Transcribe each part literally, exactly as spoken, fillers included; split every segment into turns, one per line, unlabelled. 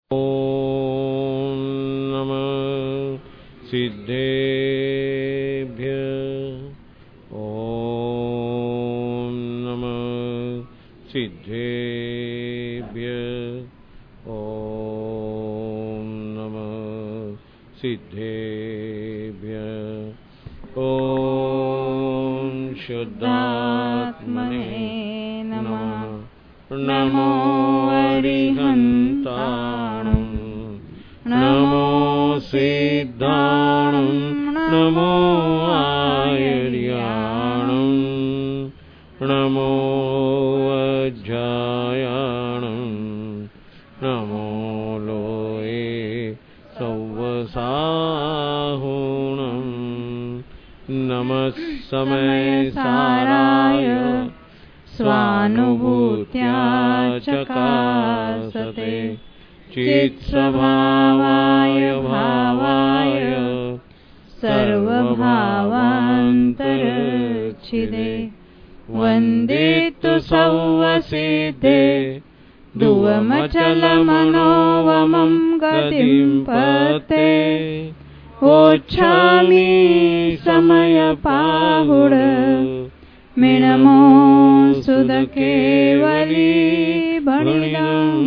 ओम नमः सिद्धेभ्यः। ओम नमः सिद्धेभ्यः। ओम नमः सिद्धेभ्यः। ओम शुद्धात्मने नमः। नमो अरिहन्ताणं नमो सिद्धाणं नमो आयर्याणं नमो अज्जायाणं नमो लोये सव्वसाहुणं नमः समयसाराय स्वानुभूत्या चकासते चित्स्वभावाय भावाय सर्वभावान्तरच्छिदे वन्दे तु सौवसिद्धे दुवमचलमनोवमं गतिं पते ओच्छामि समयपाहुड मिणमो सुद केवली भणिदम्।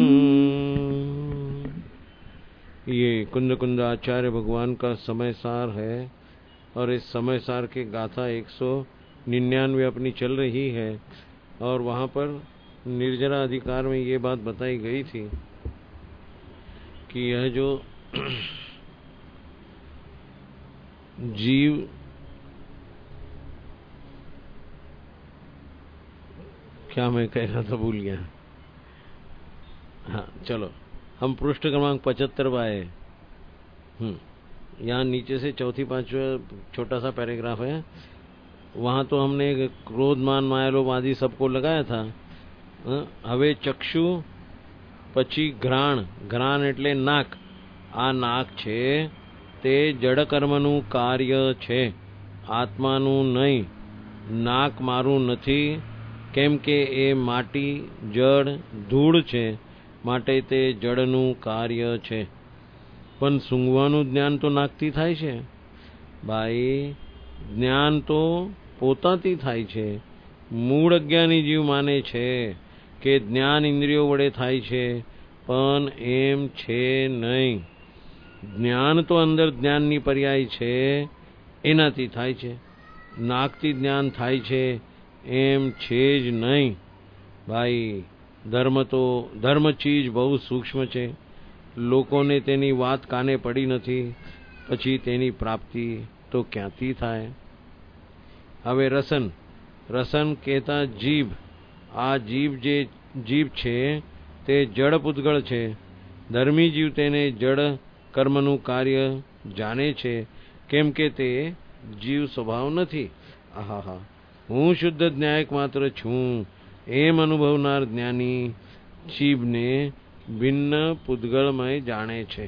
ये कुंद कुंद आचार्य भगवान का समय सार है और इस समय सार की गाथा एक सौ निन्यानवे अपनी चल रही है और वहाँ पर निर्जरा अधिकार में ये बात बताई गई थी कि यह जो जीव क्या मैं कह रहा था भूल गया। हाँ चलो हम पृष्ठ क्रमांक पचहत्तर पर आए। हम्म यहाँ नीचे से चौथी पांचवा छोटा सा पैराग्राफ है। वहाँ तो हमने क्रोध मान मायालोभ आदि सबको लगाया था। हवे चक्षु पची घ्राण घ्राण એટલે નાક। આ નાક છે તે જડ કર્મનું કાર્ય છે, આત્માનું નહીં। નાક મારું નથી કેમ કે એ માટી જળ ધૂળ છે માટે તે જળનું કાર્ય છે। પણ સૂંઘવાનું જ્ઞાન તો નાકથી થાય છે ભાઈ। જ્ઞાન તો પોતાથી થાય છે। મૂળ અજ્ઞાની જીવ માને છે કે જ્ઞાન ઇન્દ્રિયો વડે થાય છે પણ એમ છે નહીં। જ્ઞાન તો અંદર જ્ઞાનની પર્યાય છે એનાથી થાય છે। નાકથી જ્ઞાન થાય છે એમ છે જ નહીં ભાઈ। ધર્મ તો ધર્મ ચીજ બહુ સૂક્ષ્મ છે। લોકોને તેની વાત કાને પડી નથી પછી તેની પ્રાપ્તિ તો ક્યાંથી થાય। હવે રસન રસન કહેતા જીભ। આ જીભ જે જીભ છે તે જડ પૂતગળ છે। ધર્મી જીવ તેને જડ કર્મનું કાર્ય જાણે છે કેમ કે તે જીવ સ્વભાવ નથી। આહા હા હું શુદ્ધ ન્યાયક માત્ર છું એમ અનુભવનાર જ્ઞાની જીભને ભિન્ન પૂતગળમય જાણે છે।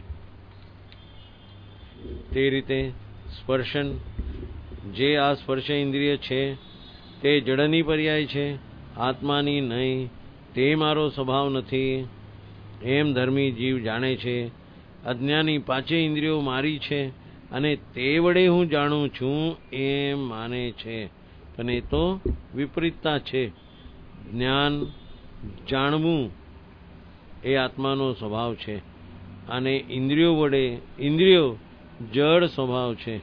તે રીતે સ્પર્શન જે આ સ્પર્શ ઇન્દ્રિય છે તે જડની પર્યાય છે, આત્માની નહીં। તે મારો સ્વભાવ નથી એમ ધર્મી જીવ જાણે છે। અજ્ઞાની પાંચે ઇન્દ્રિયો મારી છે અને તે વડે હું જાણું છું એમ માને છે પણ એ તો વિપરીતતા છે। જ્ઞાન જાણવું એ આત્માનો સ્વભાવ છે અને ઇન્દ્રિયો વડે ઇન્દ્રિયો જડ સ્વભાવ છે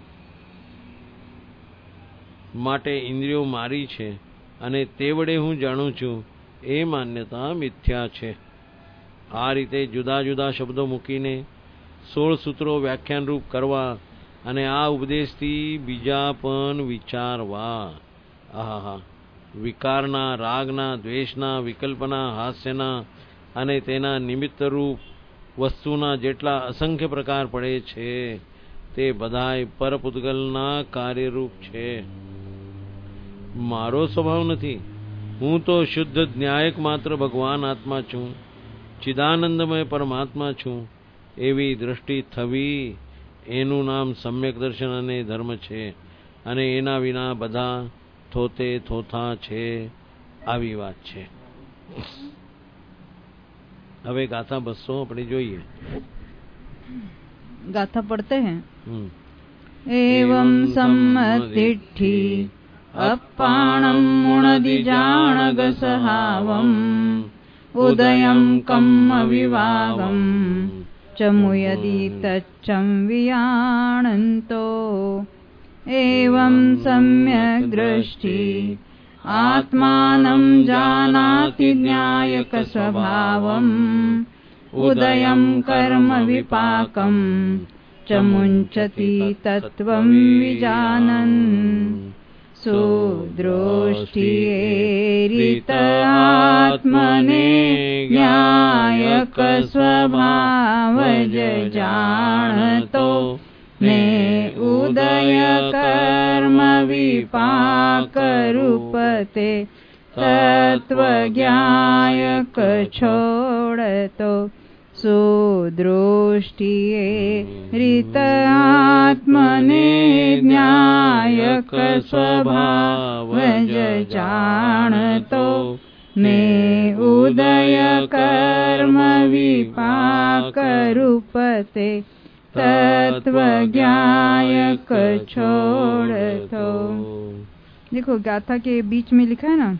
માટે ઇન્દ્રિયો મારી છે અને તે વડે હું જાણું છું એ માન્યતા મિથ્યા છે। આ રીતે જુદા જુદા શબ્દો મૂકીને સોળ સૂત્રો વ્યાખ્યાનરૂપ કરવા અને આ ઉપદેશથી બીજા પણ વિચારવા। આહા વિકારના રાગના દ્વેષના વિકલ્પના હાસ્યના અને તેના નિમિત્તરૂપ વસ્તુના જેટલા અસંખ્ય પ્રકાર પડે છે તે બધાય પરપુદ્ગલના કાર્યરૂપ છે। મારો સ્વભાવ નથી। હું તો શુદ્ધ ન્યાયક માત્ર ભગવાન આત્મા છું, ચિદાનંદમય પરમાત્મા છું એવી દૃષ્ટિ થવી એનું નામ સમ્યક દર્શન અને ધર્મ છે અને એના વિના બધા થોતે થોથા છે। આવી વાત છે। હવે ગાથા બસો આપણે જોઈએ.
गाथा पढ़ते हैं. एवं सम्मतिष्ठि अप्पाणं मुणदिजाणगसहावम् उदयं कम्मविवागं च मुयदि तच्चं वियाणन्तो. एवं सम्यक् दृष्टि आत्मानं जानाति न्यायकस्वभावम् उदयं कर्म विपाकं च मुञ्चति तत्त्वं विजानन्. सुदृष्टिरेरित आत्मने न्यायकस्वभावज जाणतो ने उदय कर्म विपाकरूपते तत्त्वज्ञायक छोड़तो. सुदृष्टिरेरित आत्मने न्यायक स्वभावज जाणतो ने उदय कर्म विपाक रूपते तत्वज्ञायक छोड़तो. देखो गाथा के बीच में लिखा है ना,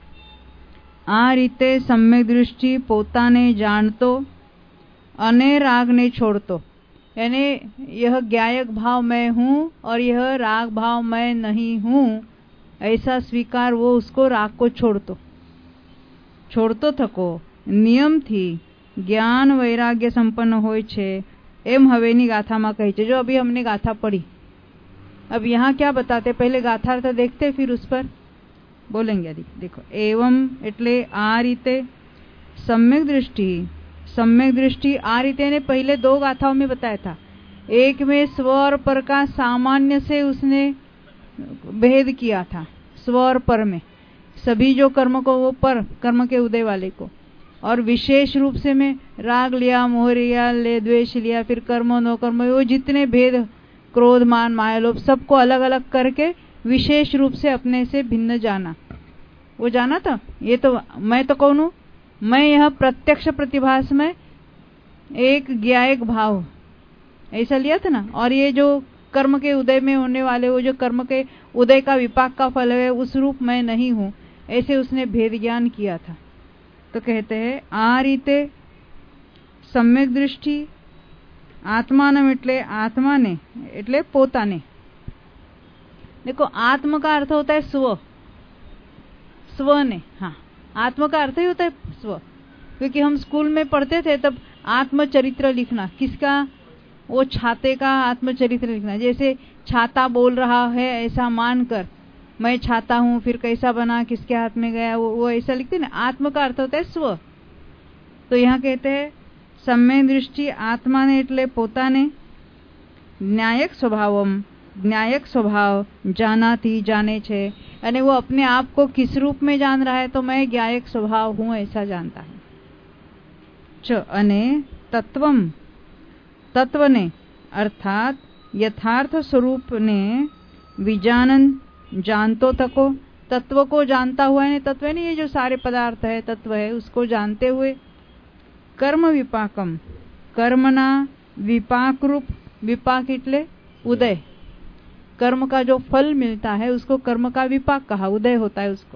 आ रीते सम्यक दृष्टि पोताने जानतो अने राग ने छोड़तो. यानी यह ज्ञायक भाव मैं हूँ और यह राग भाव मैं नहीं हूँ, ऐसा स्वीकार वो उसको राग को छोड़तो छोड़तो थको नियम थी ज्ञान वैराग्य संपन्न होय छे एम हवेनी गाथा में कही छे. जो अभी हमने गाथा पढ़ी, अब यहाँ क्या बताते, पहले गाथार्थ देखते फिर उस पर बोलेंगे. देखो एवं एटले आ रीते, सम्यक दृष्टि सम्यक दृष्टि आ रीते ने पहले दो गाथाओं में बताया था. एक में स्व और पर का सामान्य से उसने भेद किया था. स्व और पर में सभी जो कर्म को वो पर कर्म के उदय वाले को, और विशेष रूप से में राग लिया, मोह लिया, ले द्वेष लिया, फिर कर्म नो कर्म, वो जितने भेद क्रोध मान माया लोभ सबको अलग अलग करके विशेष रूप से अपने से भिन्न जाना. वो जाना था. ये तो मैं तो कौन हूँ, मैं यह प्रत्यक्ष प्रतिभास में एक ज्ञायक भाव ऐसा लिया था ना. और ये जो कर्म के उदय में होने वाले, वो जो कर्म के उदय का विपाक का फल है, उस रूप मैं नहीं हूँ, ऐसे उसने भेद ज्ञान किया था. तो कहते हैं आ रीते सम्यक दृष्टि आत्मानम एटले आत्मा ने एटले पोताने. देखो आत्म का अर्थ होता है स्व, स्व ने. हाँ, आत्म का अर्थ ही होता है स्व. क्योंकि हम स्कूल में पढ़ते थे तब आत्मचरित्र लिखना, किसका, वो छाते का आत्मचरित्र लिखना. जैसे छाता बोल रहा है ऐसा मानकर मैं छाता हूँ, फिर कैसा बना, किसके हाथ में गया, वो, वो ऐसा लिखते ना. आत्म का अर्थ होता है स्व. तो यहाँ कहते हैं सम्यक दृष्टि आत्मा ने एटले पोताने न्यायक स्वभावम, न्यायक स्वभाव जानाती जाने छे, अने वो अपने आप को किस रूप में जान रहा है, तो मैं ज्ञायक स्वभाव हूँ ऐसा जानता है. च अने तत्वम, तत्व ने अर्थात यथार्थ स्वरूप ने विजानन जानतो थको. तत्व को जानता हुआ है, तत्व नहीं, ये जो सारे पदार्थ है तत्व है, उसको जानते हुए कर्म विपाकम, कर्मना विपाक रूप, विपाक इटले उदय, कर्म का जो फल मिलता है उसको कर्म का विपाक कहा, उदय होता है उसको.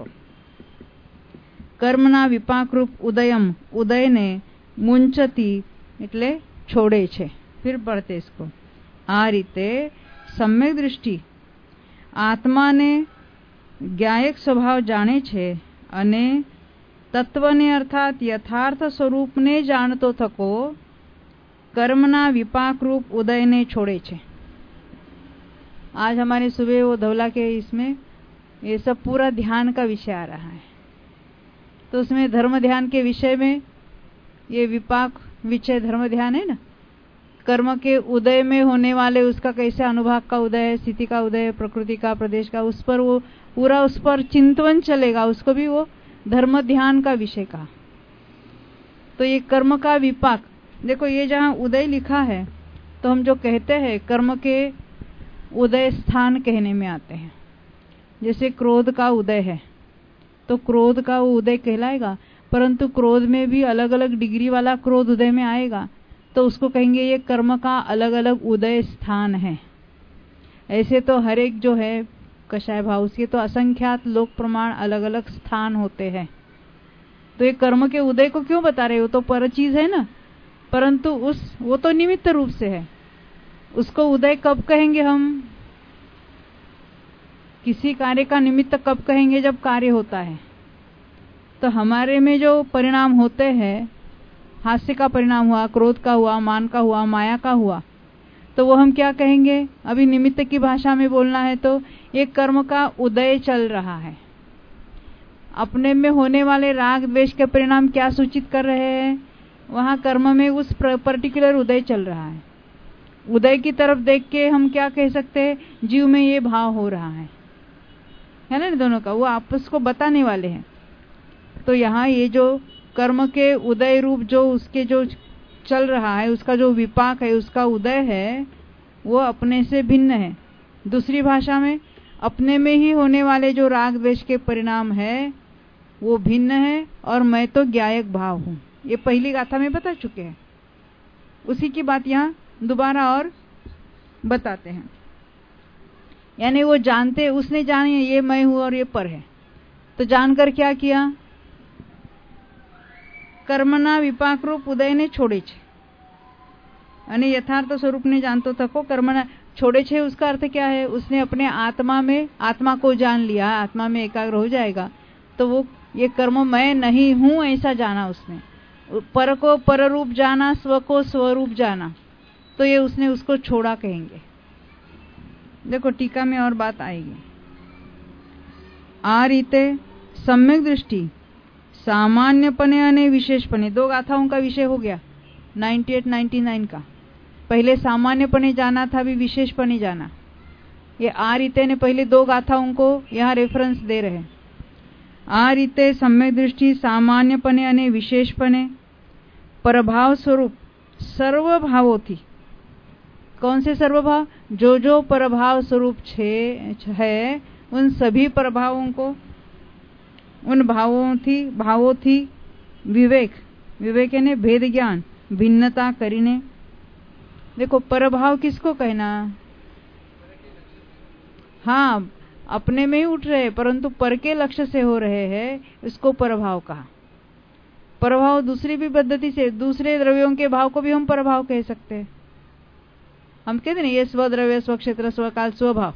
कर्मना विपाक रूप उदयम, उदय ने मुंचती એટલે છોડે છે. फिर पढ़ते इसको आ रीते सम्यक दृष्टि आत्माने ज्ञायक स्वभाव जाने छे अने तत्वने अर्थात यथार्थ स्वरूप ने जानतो थको कर्मना विपाक रूप उदय ने छोड़े छे. आज हमारे सुबह वो धवला के इसमें ये सब पूरा ध्यान का विषय आ रहा है. तो उसमें धर्म ध्यान के विषय में ये विपाक विषय धर्म ध्यान है ना. कर्म के उदय में होने वाले उसका कैसे अनुभाग का उदय है, स्थिति का उदय है, प्रकृति का, प्रदेश का, उस पर वो पूरा उस पर चिंतन चलेगा, उसको भी वो धर्म ध्यान का विषय कहा. तो ये कर्म का विपाक, देखो ये जहाँ उदय लिखा है तो हम जो कहते हैं कर्म के उदय स्थान कहने में आते हैं. जैसे क्रोध का उदय है तो क्रोध का वो उदय कहलाएगा. परंतु क्रोध में भी अलग अलग डिग्री वाला क्रोध उदय में आएगा, तो उसको कहेंगे ये कर्म का अलग अलग उदय स्थान है। ऐसे तो हर एक जो है कषाय भाव, उसके तो असंख्यात लोक प्रमाण अलग अलग स्थान होते हैं। तो ये कर्म के उदय को क्यों बता रहे हो, तो पर चीज है ना, परंतु उस वो तो निमित्त रूप से है। उसको उदय कब कहेंगे हम? किसी कार्य का निमित्त कब कहेंगे? जब कार्य होता है। तो हमारे में जो परिणाम होते हैं, हास्य का परिणाम हुआ, क्रोध का हुआ, मान का हुआ, माया का हुआ, तो वो हम क्या कहेंगे? अभी निमित्त की भाषा में बोलना है तो ये कर्म का उदय चल रहा है। अपने में होने वाले राग द्वेष के परिणाम क्या सूचित कर रहे हैं? वहां कर्म में उस पर्टिकुलर उदय चल रहा है। उदय की तरफ देख के हम क्या कह सकते हैं? जीव में ये भाव हो रहा है, है ना, दोनों का वो आपस को बताने वाले हैं। तो यहाँ ये जो कर्म के उदय रूप जो उसके जो चल रहा है, उसका जो विपाक है, उसका उदय है, वो अपने से भिन्न है। दूसरी भाषा में अपने में ही होने वाले जो राग द्वेष के परिणाम है वो भिन्न है, और मैं तो ज्ञायक भाव हूं। ये पहली गाथा में बता चुके हैं, उसी की बात यहाँ दोबारा और बताते हैं। यानी वो जानते, उसने जाने ये मैं हूं और ये पर है, तो जानकर क्या किया? કર્મના વિપાકરૂપ ઉદયને છોડે છે અને यथार्थ स्वरूप ने जानतो थको कर्मना छोड़े छे। उसका अर्थ क्या है? उसने अपने आत्मा में आत्मा को जान लिया, आत्मा में एकाग्र हो जाएगा, तो वो ये कर्म मैं नहीं हूं ऐसा जाना उसने। पर को पर रूप जाना, स्व को स्वरूप जाना, तो ये उसने उसको छोड़ा कहेंगे। देखो टीका में और बात आएगी। आ रीते सम्यक दृष्टि सामान्यपने अने विशेषपने, दो गाथाओं का विषय हो गया अट्ठानवे निन्यानवे का। पहले सामान्यपने जाना था, अभी विशेषपने जाना। ये आ रीते ने पहले दो गाथाओं को यहाँ रेफरेंस दे रहे। आ रीते सम्यक दृष्टि सामान्यपने अने विशेषपने परभाव स्वरूप सर्व भावों थी। कौन से सर्व भाव? जो जो परभाव स्वरूप है उन सभी प्रभावों को, उन भावों थी भावों थी विवेक, विवेक यानी भेद ज्ञान, भिन्नता करीने। देखो परभाव किसको कहना? हाँ, अपने में ही उठ रहे परंतु पर के लक्ष्य से हो रहे हैं, इसको परभाव कहा। परभाव दूसरी भी पद्धति से, दूसरे द्रव्यों के भाव को भी हम परभाव कह सकते हैं। हम कहते हैं ये स्वद्रव्य, स्वक्षेत्र, स्वकाल, स्वभाव,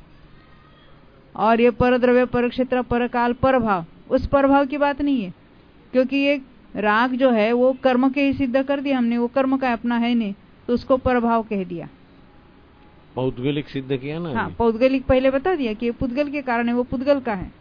और ये पर द्रव्य, पर क्षेत्र, परकाल, परभाव। उस प्रभाव की बात नहीं है, क्योंकि ये राग जो है वो कर्म के ही सिद्ध कर दिया हमने, वो कर्म का अपना है नहीं, तो उसको प्रभाव कह दिया।
पौद्गलिक सिद्ध किया ना।
हाँ, पौद्गलिक पहले बता दिया कि ये पुद्गल के कारण है, वो पुद्गल का है।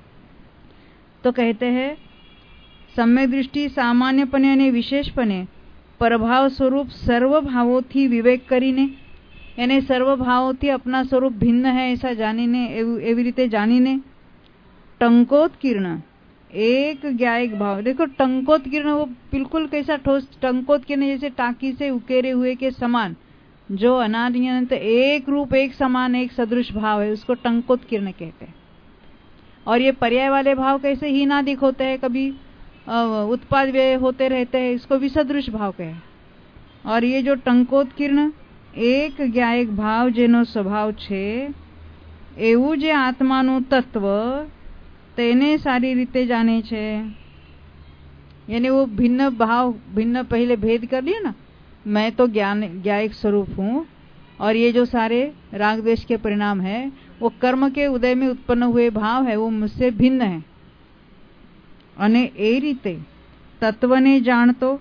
तो कहते हैं सम्यक दृष्टि सामान्यपने અને વિશેષપણે પ્રભાવ સ્વરૂપ સર્વ ભાવોથી વિવેક કરીને, यानी सर्व भावोથી अपना स्वरूप भिन्न है ऐसा जानीने, एवी रीते जानीने टंकोत्कीर्ण एक ज्ञायक भाव। देखो टंकोत्कीर्ण वो बिल्कुल कैसा ठोस, टंकोत्कीर्ण जैसे टाकी से उकेरे हुए के समान, जो अनादि अनंत एक रूप, एक समान, एक सदृश भाव है, उसको टंकोत्कीर्ण कहते हैं। और ये पर्याय वाले भाव कैसे हीनादिक होते हैं, कभी उत्पाद व्यय होते रहते हैं, इसको भी सदृश भाव कहे। और ये जो टंकोत्कीर्ण एक ज्ञायक भाव जेनो स्वभाव छे, एवं जे आत्मानु तत्व तेने सारी रीते जाने छे। यानी वो भिन्न भाव, भिन्न पहले भेद कर लिया ना, मैं तो ज्ञान ज्ञायक स्वरूप हूँ, और ये जो सारे राग द्वेष के परिणाम है वो कर्म के उदय में उत्पन्न हुए भाव है, वो मुझसे भिन्न है। अने ए रीते तत्वने जानतो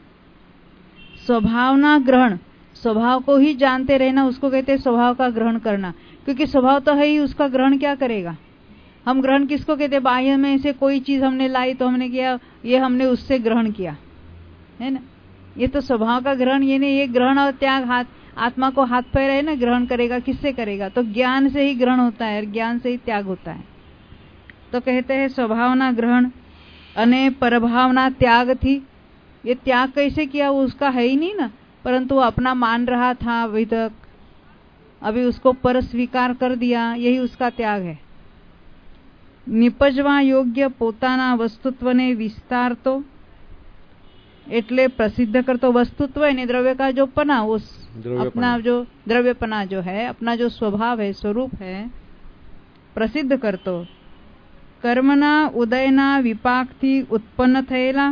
स्वभावना ग्रहण, स्वभाव को ही जानते रहना, उसको कहते हैं स्वभाव का ग्रहण करना। क्योंकि स्वभाव तो है ही, उसका ग्रहण क्या करेगा? हम ग्रहण किसको कहते हैं? बाह्य में से कोई चीज हमने लाई तो हमने किया, ये हमने उससे ग्रहण किया, है ना। ये तो स्वभाव का ग्रहण, ये नहीं, ये ग्रहण और त्याग हाथ, आत्मा को हाथ पैर है ना, ग्रहण करेगा किससे करेगा? तो ज्ञान से ही ग्रहण होता है, ज्ञान से ही त्याग होता है। तो कहते हैं स्वभावना ग्रहण अने परभावना त्याग थी। ये त्याग कैसे किया? वो उसका है ही नहीं ना, परंतु वो अपना मान रहा था अभी तक, अभी उसको पर स्वीकार कर दिया, यही उसका त्याग है। निपजवा योग्य पोताना वस्तुत्वने विस्तार तो એટલે प्रसिद्ध कर तो वस्तुत्व है, द्रव्य का जो पना, उस अपना जो द्रव्यपना जो है, अपना जो स्वभाव है, स्वरूप है, प्रसिद्ध कर तो कर्मना उदयना विपाक थी उत्पन्न थयेला।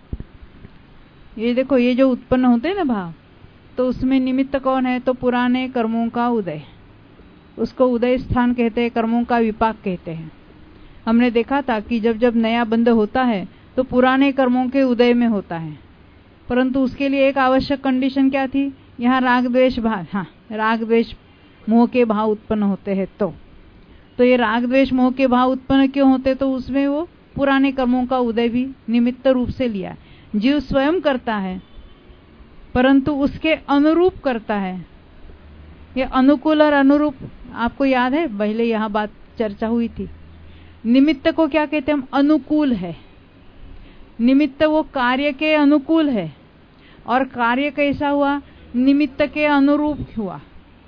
ये देखो, ये जो उत्पन्न होते हैं ना भाव, तो उसमें निमित्त कौन है? तो पुराने कर्मों का उदय, उसको उदय स्थान कहते हैं, कर्मों का विपाक कहते हैं। हमने देखा था कि जब जब नया बंध होता है तो पुराने कर्मों के उदय में होता है, परंतु उसके लिए एक आवश्यक कंडीशन क्या थी? यहाँ राग द्वेष भाव, हाँ राग द्वेष मोह के भाव उत्पन्न होते हैं। तो तो ये राग द्वेष मोह के भाव उत्पन्न क्यों होते? तो उसमें वो पुराने कर्मों का उदय भी निमित्त रूप से लिया। जीव स्वयं करता है, परंतु उसके अनुरूप करता है। ये अनुकूल और अनुरूप आपको याद है, पहले यहाँ बात चर्चा हुई थी। निमित्त को क्या कहते हैं हम? अनुकूल है। निमित्त वो कार्य के अनुकूल है, और कार्य कैसा हुआ? निमित्त के अनुरूप हुआ।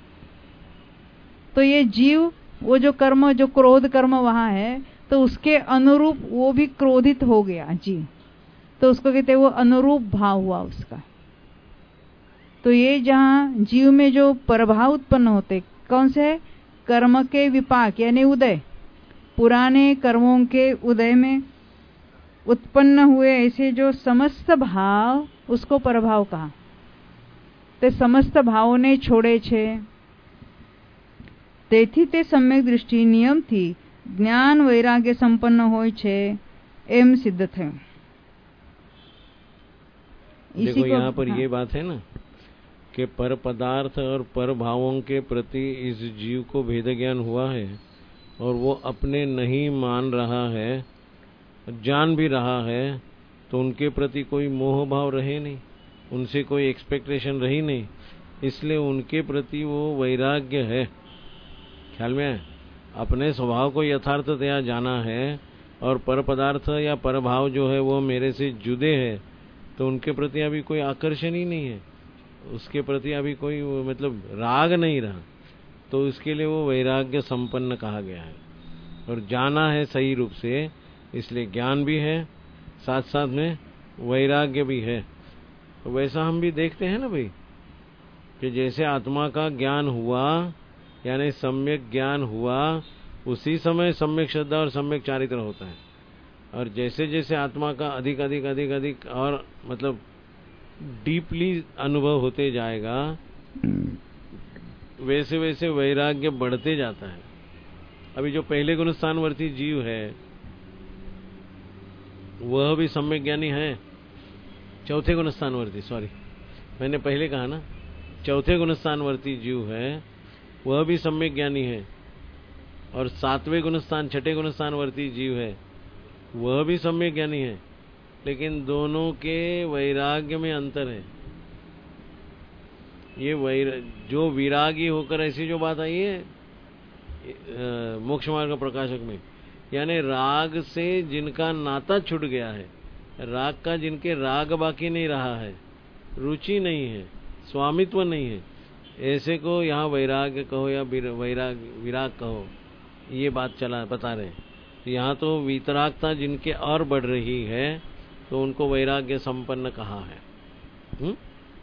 तो ये जीव, वो जो कर्म, जो क्रोध कर्म वहां है, तो उसके अनुरूप वो भी क्रोधित हो गया जीव, तो उसको कहते हैं वो अनुरूप भाव हुआ उसका। तो ये जहां जीव में जो प्रभाव उत्पन्न होते, कौन से? कर्म के विपाक यानी उदय, पुराने कर्मों के उदय में उत्पन्न हुए ऐसे जो समस्त भाव, उसको प्रभाव कहा। ते समस्त भावों ने छोड़े छे, તેથી તે सम्यक दृष्टि नियमથી ज्ञान वैराग्य संपन्न होय छे एम सिद्ध थયું।
देखो यहाँ पर हाँ। ये बात है ना कि पर पदार्थ और पर भावों के प्रति इस जीव को भेद ज्ञान हुआ है, और वो अपने नहीं मान रहा है, जान भी रहा है, तो उनके प्रति कोई मोह भाव रहे नहीं, उनसे कोई एक्सपेक्टेशन रही नहीं, इसलिए उनके प्रति वो वैराग्य है। ख्याल में है? अपने स्वभाव को यथार्थतया जाना है, और पर पदार्थ या पर भाव जो है वो मेरे से जुदे है, तो उनके प्रति अभी कोई आकर्षण ही नहीं है, उसके प्रति अभी कोई मतलब राग नहीं रहा, तो इसके लिए वो वैराग्य संपन्न कहा गया है। और जाना है सही रूप से, इसलिए ज्ञान भी है, साथ साथ में वैराग्य भी है। तो वैसा हम भी देखते हैं ना भाई, कि जैसे आत्मा का ज्ञान हुआ यानी सम्यक ज्ञान हुआ, उसी समय सम्यक श्रद्धा और सम्यक चारित्र होता है। और जैसे जैसे आत्मा का अधिक अधिक अधिक अधिक और मतलब डीपली अनुभव होते जाएगा, वैसे वैसे वैराग्य बढ़ते जाता है। अभी जो पहले गुण स्थानवर्ती जीव है वह भी सम्यक ज्ञानी है। चौथे गुण स्थानवर्ती, सॉरी मैंने पहले कहा ना, चौथे गुण स्थानवर्ती जीव है वह भी सम्यक ज्ञानी है, और सातवें गुण स्थान छठे गुण स्थानवर्ती जीव है वह भी सम्यक ज्ञानी है, लेकिन दोनों के वैराग्य में अंतर है। ये वैर जो विरागी होकर ऐसी जो बात आई है मोक्ष मार्ग प्रकाशक में, यानी राग से जिनका नाता छूट गया है, राग का जिनके राग बाकी नहीं रहा है, रुचि नहीं है, स्वामित्व नहीं है, ऐसे को यहाँ वैराग्य कहो या वैराग विराग कहो, ये बात चला बता रहे हैं। यहाँ तो वितरागता जिनके और बढ़ रही है तो उनको वैराग्य संपन्न कहा है। हम्म?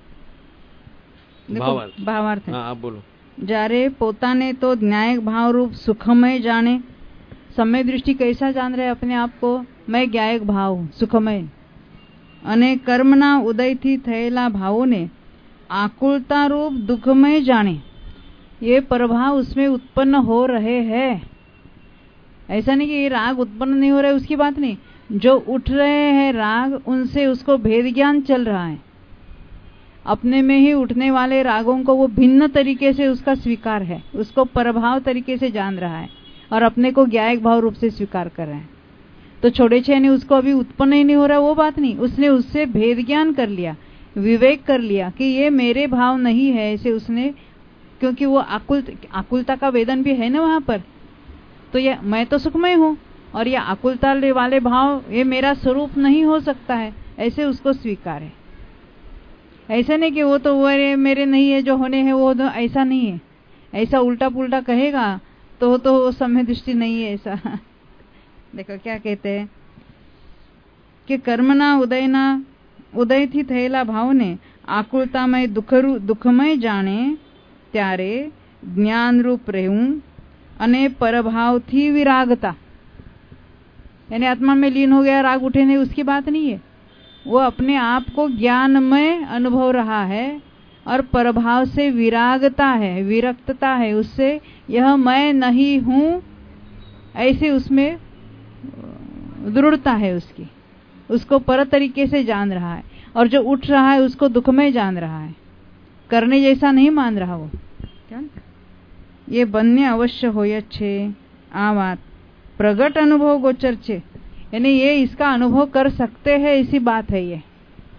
भावार्थ
भावार्थ
हाँ आप बोलो।
જ્યારે પોતાને તો ન્યાયિક ભાવરૂપ સુખમય જાણે, समय दृष्टि कैसा जान रहे अपने आप को? मैं ज्ञायक भाव हूँ, सुखमय। અને કર્મના ઉદયથી થયેલા ભાવોને आकुलता रूप दुखमय जाने, ये प्रभाव उसमें उत्पन्न हो रहे हैं। ऐसा नहीं कि ये राग उत्पन्न नहीं हो रहे, उसकी बात नहीं, जो उठ रहे हैं राग उनसे उसको भेद ज्ञान चल रहा है। अपने में ही उठने वाले रागों को वो भिन्न तरीके से उसका स्वीकार है, उसको प्रभाव तरीके से जान रहा है, और अपने को ज्ञायक भाव रूप से स्वीकार कर रहे हैं। तो छोड़े छे ने उसको अभी उत्पन्न ही नहीं हो रहा, वो बात नहीं, उसने उससे भेद ज्ञान कर लिया, विवेक कर लिया कि ये मेरे भाव नहीं है, ऐसे उसने, क्योंकि वो आकुल आकुलता का वेदन भी है ना वहां पर। तो ये मैं तो सुखमय हूँ, और ये आकुलता वाले भाव ये मेरा स्वरूप नहीं हो सकता है, ऐसे उसको स्वीकार है। ऐसा नहीं कि वो तो वो मेरे नहीं है, जो होने हैं वो तो, ऐसा नहीं है। ऐसा उल्टा पुल्टा कहेगा तो तो वो समय दृष्टि नहीं है ऐसा। देखो क्या कहते हैं कि कर्मना उदयना ઉદયથી થયેલા ભાવને આકુળતામય દુઃખરૂ દુઃખમય જાણે ત્યારે ज्ञानरूप રહેવું અને परभाव थी विरागता, यानी आत्मा में लीन हो गया, राग उठे नहीं, उसकी बात नहीं है। वो अपने आप को ज्ञानमय अनुभव रहा है और परभाव से विरागता है, विरक्तता है, उससे यह मैं नहीं हूं ऐसे उसमें दृढ़ता है उसकी, उसको पर तरीके से जान रहा है। और जो उठ रहा है उसको दुखमय जान रहा है, करने जैसा नहीं मान रहा वो। क्या ये બંને अवश्य होय छे। आ बात प्रगट अनुभव गोचर छे, यानी ये इसका अनुभव कर सकते हैं, इसी बात है। ये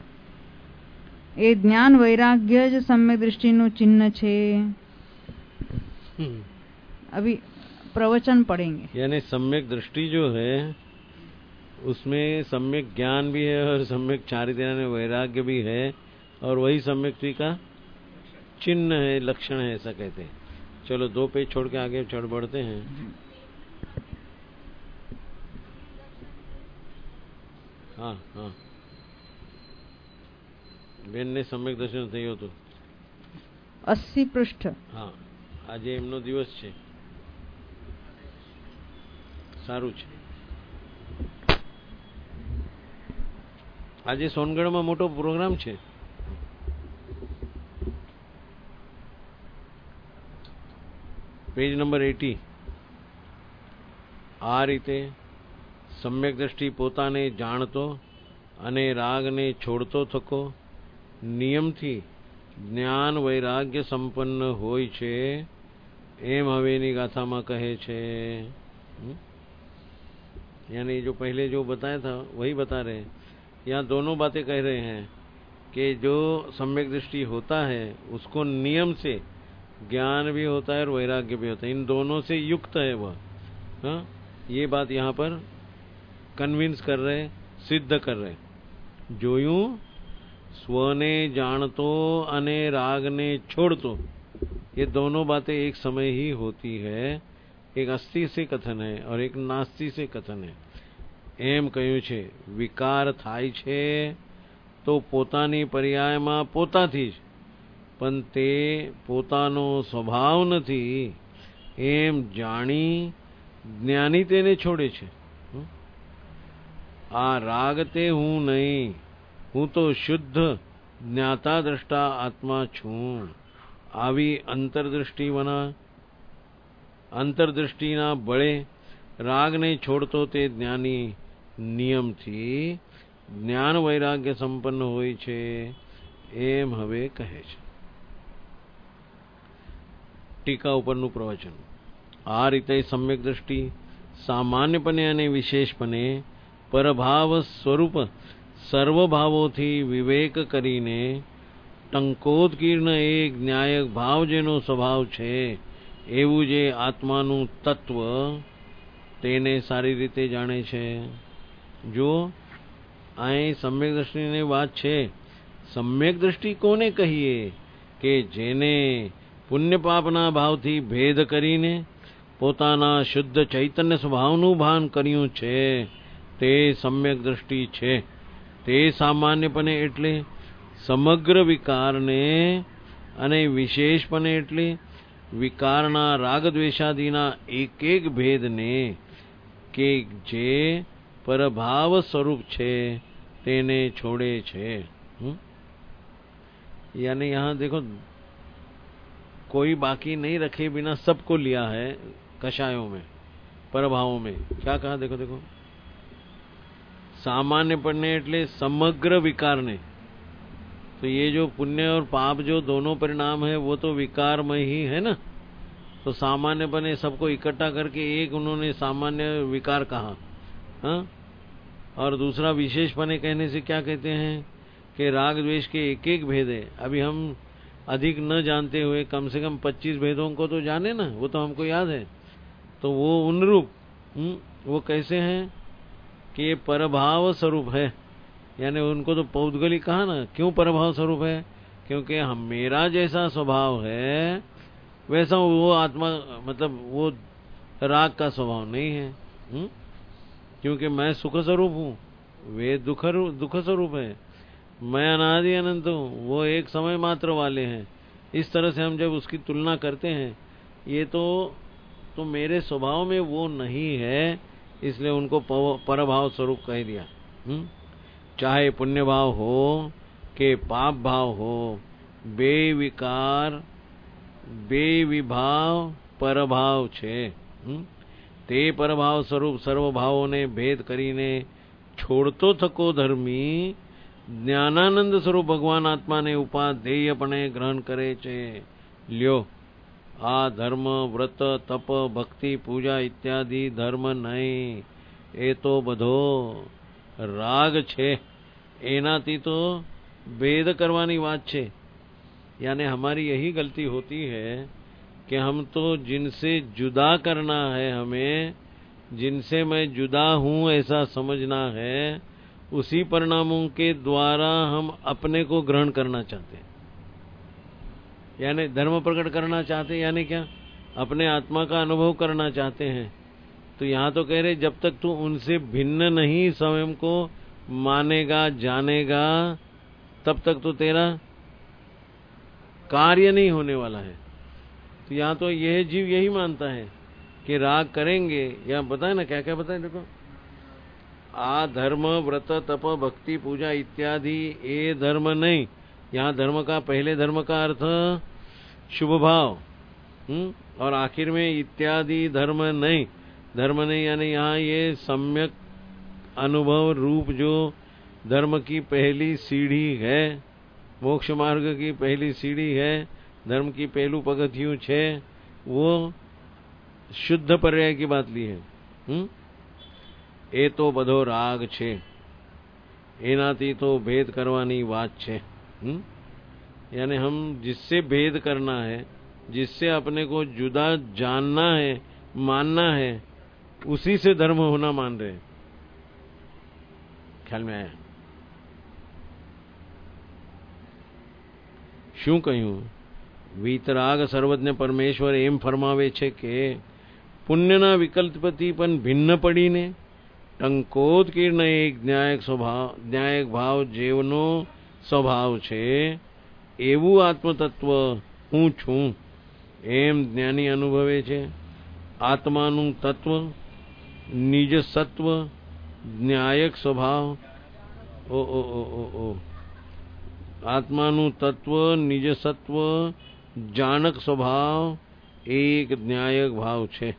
ये ज्ञान वैराग्य जो सम्यक दृष्टि नु चिन्ह छे। अभी प्रवचन पढ़ेंगे।
यानी सम्यक दृष्टि जो है उसमें सम्यक ज्ञान भी है और सम्यक चारित्र यानी वैराग्य भी है, और वही सम्यक दृष्टि का चिन्ह है, लक्षण है, ऐसा कहते हैं। चलो दो पेज छोड़ के आगे चढ़ बढ़ते हैं। हाँ हाँ બેન ને સમ્યક દર્શન થયું હતું
अस्सी પૃષ્ઠ।
હા, આજે એમનો દિવસ છે, સારું છે। આજે સોનગઢમાં મોટો પ્રોગ્રામ છે। Page number eighty. આ રીતે સમ્યક દ્રષ્ટિ પોતાને જાણતો અને રાગને છોડતો થકો નિયમથી જ્ઞાન વૈરાગ્ય સંપન્ન હોય છે, એમ હવેની ગાથામાં કહે છે। यानी जो पहले जो बताया था वही बता रहे हैं। यहाँ दोनों बातें कह रहे हैं कि जो सम्यक दृष्टि होता है उसको नियम से ज्ञान भी होता है और वैराग्य भी होता है, इन दोनों से युक्त है वह। हाँ, ये बात यहाँ पर कन्विंस कर रहे, सिद्ध कर रहे। જોયું स्वने जानतो अने रागने छोड़तो, ये दोनों बातें एक समय ही होती है। एक अस्थि से कथन है और एक नास्ति से कथन है। एम કહ્યું છે વિકાર થાય છે તો પોતાની પર્યાયમાં પોતાથી જ, પણ તે પોતાનો સ્વભાવ નથી એમ જાણી જ્ઞાની તેને છોડે છે। આ રાગ તે હું નહીં, હું તો શુદ્ધ જ્ઞાતા દ્રષ્ટા આત્મા છું। આવી અંતરદૃષ્ટિના અંતરદૃષ્ટિના બળે રાગને છોડતો તે જ્ઞાની નિયમથી જ્ઞાન વૈરાગ્ય સંપન્ન હોય છે, એમ હવે કહે છે। ટીકા ઉપરનું પ્રવચન। આ રીતે સમ્યક દ્રષ્ટિ સામાન્યપણે અને વિશેષપણે પરભાવ સ્વરૂપ સર્વભાવોથી વિવેક કરીને ટંકોત્કીર્ણ એક ન્યાયક ભાવ જેનો સ્વભાવ છે એવું જે આત્માનું તત્વ તેને સારી રીતે જાણે છે। જો અહીં સમ્યક દ્રષ્ટિની વાત છે, સમ્યક દ્રષ્ટિ કોને કહીએ કે જેને પુણ્ય પાપના ભાવથી ભેદ કરીને પોતાના શુદ્ધ ચૈતન્ય સ્વભાવનું ભાન કર્યું છે તે સમ્યક દ્રષ્ટિ છે। તે સામાન્યપણે એટલે સમગ્ર વિકારને અને વિશેષપણે એટલે વિકારના રાગદ્વેષાદિના એક એક ભેદને કે જે પરભાવ સ્વરૂપ છે તેને છોડે છે। यानी यहाँ देखो कोई बाकी नहीं रखे बिना सबको लिया है कषायों में, परभावों में। क्या कहा, देखो देखो सामान्य पढ़ने એટલે समग्र विकार ने। तो ये जो पुण्य और पाप जो दोनों परिणाम है वो तो विकारमय ही है ना। तो सामान्यपने सबको इकट्ठा करके एक उन्होंने सामान्य विकार कहा। हाँ, और दूसरा विशेषपने कहने से क्या कहते हैं कि राग द्वेष के एक एक भेद है। अभी हम अधिक न जानते हुए कम से कम पच्चीस भेदों को तो जाने ना, वो तो हमको याद है। तो वो उन रूप वो कैसे हैं कि ये परभाव स्वरूप है, यानी उनको तो पौद्गलिक कहा ना। क्यों परभाव स्वरूप है? क्योंकि हम मेरा जैसा स्वभाव है वैसा वो आत्मा, मतलब वो राग का स्वभाव नहीं है। हुँ? क्योंकि मैं सुख स्वरूप हूँ, वे दुख दुख स्वरूप है। मैं अनादि अनंत हूँ, वो एक समय मात्र वाले हैं। इस तरह से हम जब उसकी तुलना करते हैं, ये तो तो मेरे स्वभाव में वो नहीं है, इसलिए उनको परभाव स्वरूप कह दिया। हुँ? चाहे पुण्य भाव हो के पाप भाव हो, बेविकार बेविभाव परभाव छे। हुँ? ते परभाव स्वरूप सर्वभावों ने भेद करीने छोड़तो थको धर्मी, ज्ञानानंद स्वरूप भगवान आत्मा ने उपाधेयपणे ग्रहण करे छे। ल्यो, आ धर्म व्रत तप भक्ति पूजा इत्यादि धर्म नहीं, ए तो बधो राग छे। एनाथी तो भेद करवानी बात छे। यानी हमारी यही गलती होती है कि हम तो जिनसे जुदा करना है, हमें जिनसे मैं जुदा हूं ऐसा समझना है, उसी परिणामों के द्वारा हम अपने को ग्रहण करना चाहते हैं। यानी धर्म प्रकट करना चाहते हैं, यानी क्या, अपने आत्मा का अनुभव करना चाहते हैं। तो यहाँ तो कह रहे जब तक तू उनसे भिन्न नहीं स्वयं को मानेगा जानेगा, तब तक तो तेरा कार्य नहीं होने वाला है। तो यहाँ तो यह जीव यही मानता है कि राग करेंगे, या बताए ना क्या क्या बताए, देखो, आ धर्म व्रत तप भक्ति पूजा इत्यादि ये धर्म नहीं। यहाँ धर्म का, पहले धर्म का अर्थ शुभ भाव, हुँ? और आखिर में इत्यादि धर्म नहीं। धर्म नहीं यानी यहाँ ये सम्यक अनुभव रूप जो धर्म की पहली सीढ़ी है, मोक्ष मार्ग की पहली सीढ़ी है, धर्म की पहलू पगथियों छे, वो शुद्ध पर्याय की बात ली है। हुँ? ए तो बधो राग छे, एनाथी तो भेद करवानी बात छे। हुँ? यानी हम जिससे भेद करना है, जिससे अपने को जुदा जानना है, मानना है, उसी से धर्म होना मान रहे। ख्याल में आया? શું કહ્યું? વીતરાગ સર્વજ્ઞ પરમેશ્વર એમ ફરમાવે છે કે પુણ્યના વિકલ્પથી પણ ભિન્ન પડીને ટંકોત કીર્ણ એક ન્યાયક સ્વભાવ ન્યાયક ભાવ જેવનો સ્વભાવ છે, એવું આત્મતત્વ હું છું એમ જ્ઞાની અનુભવે છે। આત્માનું તત્વ, નિજ સત્વ, ન્યાયક સ્વભાવ, ઓ ઓ ઓ ઓ ઓ आत्मानु तत्व, निज सत्व, जानक स्वभाव एक न्यायक भाव छे।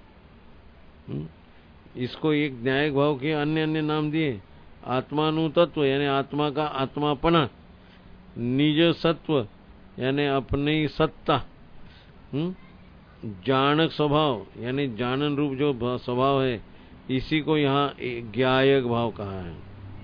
इसको एक न्यायक भाव के अन्य अन्य नाम दिए। आत्मानु तत्व यानी आत्मा का आत्मापना, निज सत्व यानी अपनी सत्ता, जानक स्वभाव यानी जानन रूप जो स्वभाव है, इसी को यहाँ ज्ञायक भाव कहा है।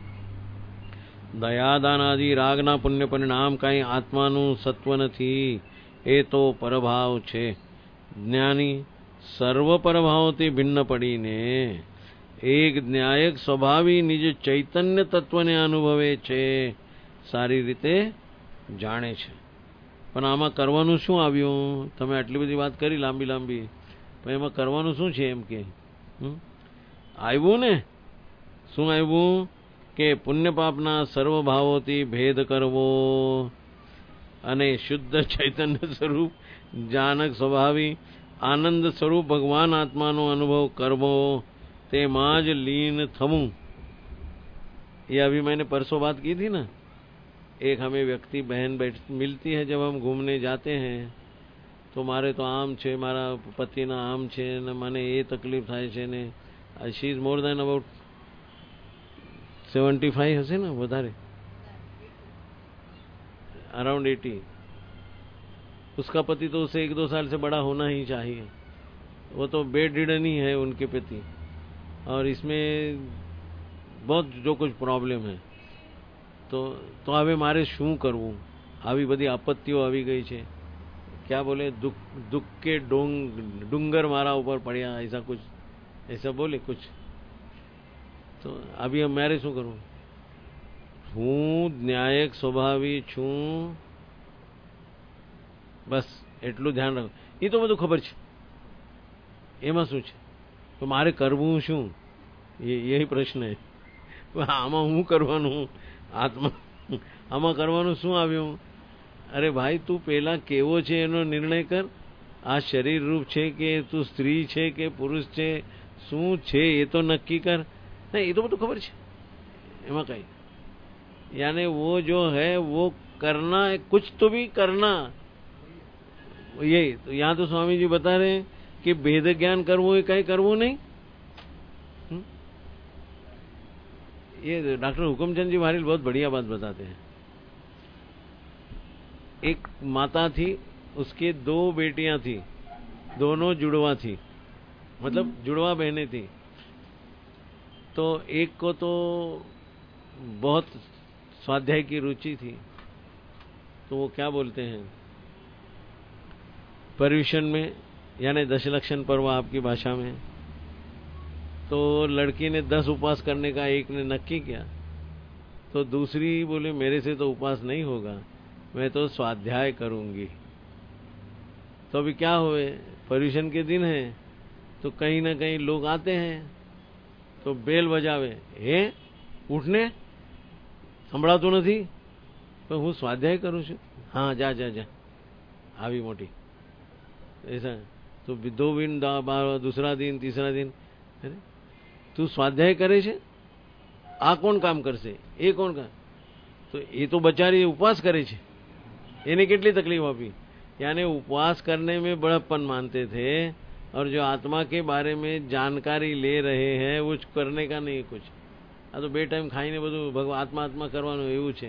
दयादान आदि रागना पुण्य परिणाम कई आत्मानु सत्व नहीं, ए तो परभाव छे। ज्ञानी सर्व परभावों भिन्न पड़ीने एक न्यायक स्वभावी निज चैतन्य तत्व ने अनुभवे छे, सारी रीते जाने छे। पण आमा करवानुं शुं आव्युं? तमे आटली बधी वात करी लांबी लांबी, पण एमां करवानुं शुं छे एम के आव्युं ने? शुं आव्युं કે પુણ્ય પાપના સર્વ ભાવોથી ભેદ કરવો અને શુદ્ધ ચૈતન્ય સ્વરૂપ જાનક સ્વભાવી આનંદ સ્વરૂપ ભગવાન આત્માનો અનુભવ કરવો, તેમાં જ લીન થવું। ये अभी मैंने परसों बात की थी ना, एक हमें व्यक्ति बहन बैठ मिलती है जब हम घूमने जाते हैं, तो मारे तो आम छे, मारा पति ना आम छे ने, मने ये तकलीफ थाय छे ने, she is more than about seventy five हसे ना, वधारे अराउंड एटी। उसका पति तो उसे एक दो साल से बड़ा होना ही चाहिए, वो तो बेड रिडन ही है उनके पति, और इसमें बहुत जो कुछ प्रॉब्लम है। तो तो हमें मारे शू करवू, આવી બધી આપત્તિઓ આવી गई છે। क्या बोले, दुख दुख के डोंग डूंगर मारा ऊपर पड़िया, ऐसा कुछ ऐसा बोले कुछ। तो अभी हम मारे शू करूं? हूँ न्यायक स्वभावी छू, बस एटलू ध्यान रखो। ये तो બધું ખબર છે, એમાં શું છે? તો મારે કરવું શું? ये यही प्रश्न है। આમાં હું કરવાનું? આત્મા આમાં કરવાનું શું આવ્યું? અરે ભાઈ, તું પેલા કેવો છે એનો નિર્ણય કર. આ શરીર રૂપ છે કે તું સ્ત્રી છે કે પુરુષ છે, શું છે એ તો નક્કી કર. नहीं, ये तो બધું ખબર છે, એમાં કઈ यानी वो जो है वो करना है, कुछ तो भी करना. यही तो यहाँ तो स्वामी जी बता रहे हैं कि भेद ज्ञान करवो है, कहीं करवो नहीं. ये डॉक्टर हुकुमचंद जी महाराज बहुत बढ़िया बात बताते हैं. एक माता थी, उसके दो बेटियां थी, दोनों जुड़वा थी, मतलब जुड़वा बहनें थी. तो एक को तो बहुत स्वाध्याय की रुचि थी, तो वो क्या बोलते हैं, पर्युषण में यानी दशलक्षण पर्व आपकी भाषा में, तो लड़की ने दस उपवास करने का एक ने नक्की किया, तो दूसरी बोले मेरे से तो उपवास नहीं होगा, मैं तो स्वाध्याय करूंगी. तो अभी क्या हुए, पर्युषण के दिन है, तो कहीं ना कहीं लोग आते हैं, तो बेल बजावे, हे उठने संभळाતું નથી, तो હું स्वाध्याय करूं છું. हाँ जा जा जा આવી મોટી ऐसा. तो दो दिन, दूसरा दिन, तीसरा दिन, अरे तू स्वाध्याय करे છે, આ કોણ કામ કરશે, એ કોણ કામ. तो ये तो बेचारी उपवास करे છે, એને કેટલી તકલીફ આપી. यानी उपवास करने में बड़प्पन मानते थे, और जो आत्मा के बारे में जानकारी ले रहे हैं वो करने का नहीं कुछ. आ तो बे टाइम खाई ने બધું भगवान आत्मा आत्मा करवाનું એવું છે.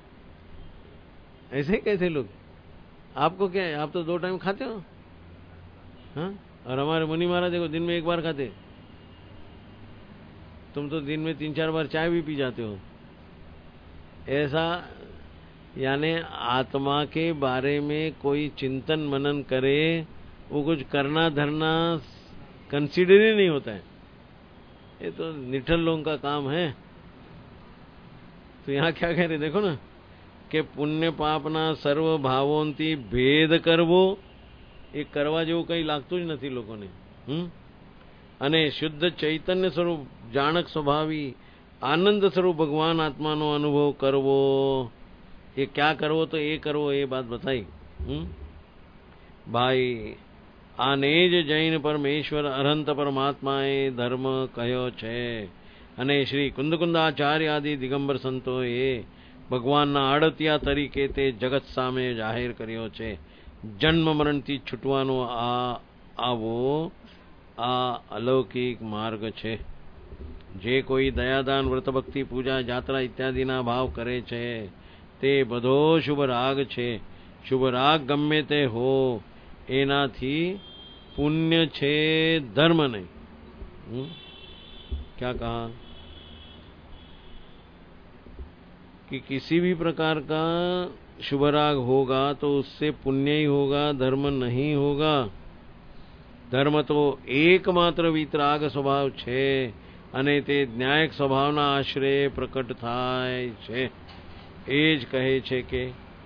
ऐसे कैसे लोग, आपको क्या है, आप तो दो टाइम खाते हो. हाँ, और हमारे मुनि महाराज देखो दिन में एक बार खाते, तुम तो दिन में तीन चार बार चाय भी पी जाते हो. ऐसा यानी आत्मा के बारे में कोई चिंतन मनन करे, वो कुछ करना धरना कंसीडर ही नहीं होता है. ये तो निठल लोगों का काम है. तो यहाँ क्या कह रहे, देखो ना, कि पुण्य पापना सर्व भावोंती भेद करवो, એ કરવા જેવું કંઈ લાગતું જ નથી લોકોને. હમ અને શુદ્ધ ચૈતન્ય સ્વરૂપ જાણક સ્વભાવી આનંદ સ્વરૂપ ભગવાન આત્માનો અનુભવ કરવો, એ ક્યાં કરવો, તો એ કરવો, એ વાત બતાઈ. હમ ભાઈ, આને જ જૈન પરમેશ્વર અનંત પરમાત્માએ ધર્મ કહ્યો છે, અને શ્રી કુંદકુંદાચાર્ય આદિ દિગંબર સંતોએ ભગવાનના આડતિયા તરીકે તે જગત સામે જાહેર કર્યો છે. જન્મ મરણથી છૂટવાનો આ આવો આ અલૌકિક માર્ગ છે. જે કોઈ દયાદાન વ્રત ભક્તિ પૂજા જાત્રા ઇત્યાદિના ભાવ કરે છે તે બધો શુભ રાગ છે. શુભ રાગ ગમે તે હો, એનાથી પુણ્ય છે, ધર્મ નહીં. क्या कहा कि किसी भी प्रकार का शुभ राग होगा तो उससे पुण्य ही होगा, धर्म नहीं होगा. धर्म तो एकमात्र वीतराग स्वभाव છે, અને તે ન્યાયક સ્વભાવના આશ્રય પ્રકટ થાય છે. એ જ કહે છે કે,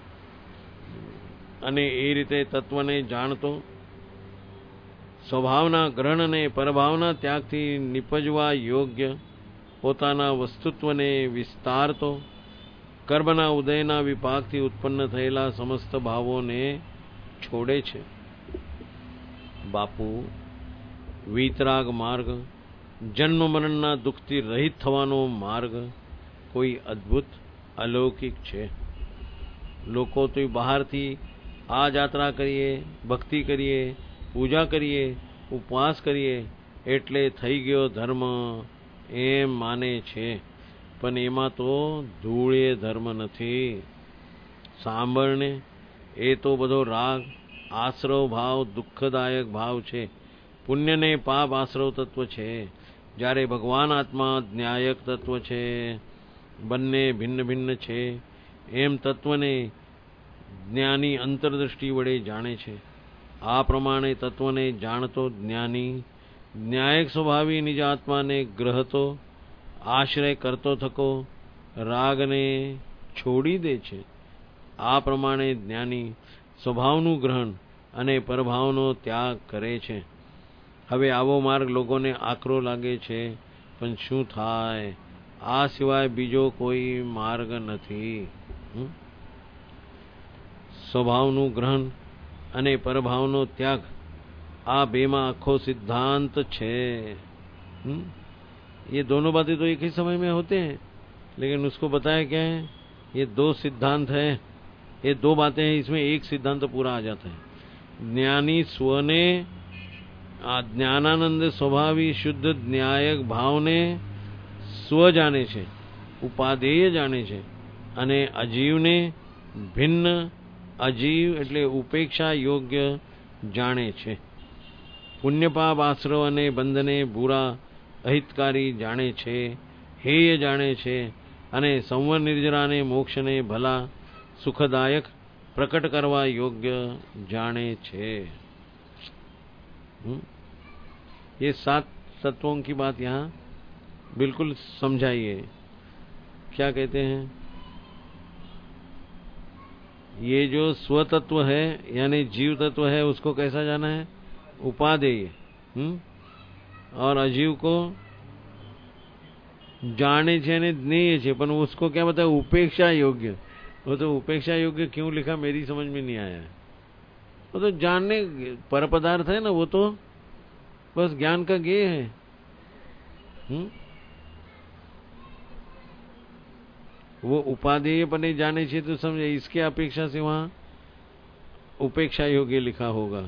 અને એ રીતે તત્વને જાણતો, સ્વભાવના ગ્રહણ અને પરભાવના ત્યાગથી નિપજવા યોગ્ય, પોતાના વસ્તુત્વને વિસ્તારતો, કર્મના ઉદયના વિપાકથી ઉત્પન્ન થયેલા સમસ્ત ભાવોને છોડે છે. બાપુ, વીતરાગ માર્ગ, જન્મ મરણના દુઃખથી રહિત થવાનો માર્ગ કોઈ અદ્ભુત અલૌકિક છે. લોકો તો બહારથી આ જાત્રા કરીએ, ભક્તિ કરીએ, પૂજા કરીએ, ઉપવાસ કરીએ એટલે થઈ ગયો ધર્મ એમ માને છે, પણ એમાં તો ધૂળે ધર્મ નથી. સાંભળને, એ તો બધો રાગ આશ્રવ ભાવ દુઃખદાયક ભાવ છે. પુણ્ય ને પાપ આશ્રવ તત્વ છે, જ્યારે ભગવાન આત્મા ન્યાયક તત્વ છે. બંને ભિન્ન ભિન્ન છે એમ તત્વને જ્ઞાની અંતરદૃષ્ટિ વડે જાણે છે. આ પ્રમાણે તત્વને જાણતો જ્ઞાની ન્યાયક સ્વભાવી નિજ આત્માને ગ્રહતો, આશ્રય કરતો થકો રાગને છોડી દે છે. આ પ્રમાણે જ્ઞાની સ્વભાવનું ગ્રહણ અને પરભાવનો ત્યાગ કરે છે. હવે આવો માર્ગ લોકોને આકરો લાગે છે, પણ શું થાય, આ સિવાય બીજો કોઈ માર્ગ નથી. સ્વભાવનું ગ્રહણ અને પરભાવનો ત્યાગ, આ બેમાં આખો सिद्धांत છે। ये दोनों बातें तो एक ही समय में होते हैं, लेकिन उसको बताया क्या है, ये दो सिद्धांत है, ये दो बातें हैं, इसमें एक सिद्धांत पूरा आ जाता है। ज्ञानी स्व ने ज्ञानानंद स्वभावी शुद्ध न्यायक भावने स्व जाने છે, ઉપાદેય જાણે છે, અને અજીવને ભિન્ન અજીવ એટલે ઉપેક્ષા યોગ્ય જાણે છે। પુણ્યપાપ આશ્રવ અને બંધને બુરા અહિતકારી જાણે છે, હેય જાણે છે, અને સંવર નિર્જરાને મોક્ષને ભલા સુખદાયક પ્રકટ કરવા યોગ્ય જાણે છે। ये सात तत्वों की बात यहाँ बिल्कुल समझाइए। क्या कहते हैं, ये जो स्वतत्व है यानी जीव तत्व है, उसको कैसा जाना है, उपादेय। हम्म और अजीव को जाने छे ने ज्ञेय छे, पर उसको क्या बताया, उपेक्षा योग्य। वो तो उपेक्षा योग्य क्यों लिखा मेरी समझ में नहीं आया। वो तो जानने पर पदार्थ है ना, वो तो बस ज्ञान का गेय है। हम्म वो उपादेय पने जाने छे तो समझे, इसके अपेक्षा से वहां उपेक्षा योग्य लिखा होगा।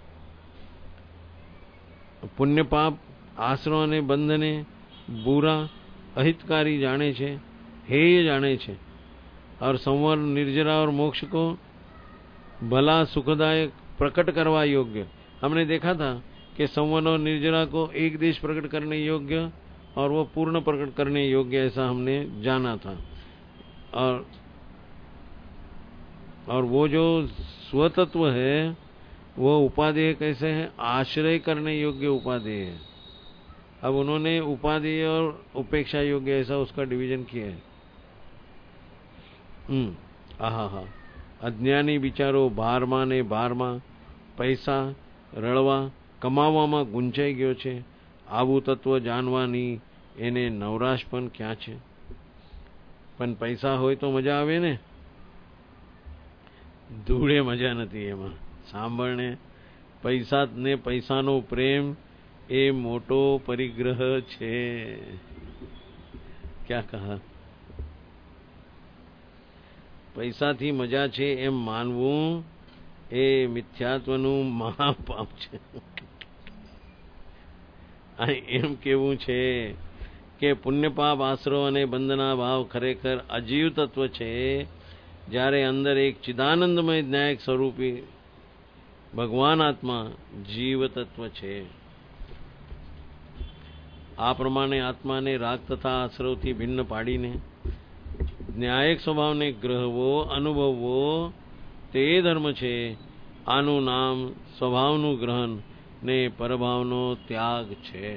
पुण्य पाप आश्रव ने बंधने बुरा अहितकारी जाने छे, हेय जाने छे, और संवर निर्जरा और मोक्ष को भला सुखदायक प्रकट करवा योग्य। हमने देखा था कि संवर और निर्जरा को एक देश प्रकट करने योग्य और वो पूर्ण प्रकट करने योग्य, ऐसा हमने जाना था। और और वो जो स्वतत्व है वो उपादेय कैसे है, आश्रय करने योग्य उपादेय है। अब उन्होंने उपादेय और उपेक्षा योग्य ऐसा उसका डिवीजन किया है। हम्म आहा हा अज्ञानी बिचारो बारमा ने बारमा પૈસા રળવા કમાવામાં ગુંચાઈ ગયો છે। આવું તત્વ જાણવાની એને નવરાશ પણ ક્યાં છે। પણ પૈસા હોય તો મજા આવે ને, ધૂળે મજા નથી એમાં। સાંભળને, પૈસા ને પૈસાનો પ્રેમ એ મોટો પરિગ્રહ છે। क्या कहा, પૈસાથી મજા છે એમ માનવું એ મિથ્યાત્વનું મહાપાપ છે। એમ કેવું છે કે પુણ્યપાપ આશ્રવ અને બંધના ભાવ ખરેખર અજીવ તત્વ છે, જ્યારે અંદર એક ચિદાનંદમય જ્ઞાયક સ્વરૂપી ભગવાન આત્મા જીવ તત્વ છે। આ પ્રમાણે આત્માને રાગ તથા આશ્રવથી ભિન્ન પાડીને ન્યાયક સ્વભાવને ગ્રહવો અનુભવવો તે ધર્મ છે। આનું નામ સ્વભાવનું ગ્રહણ ને પરભાવનો ત્યાગ છે।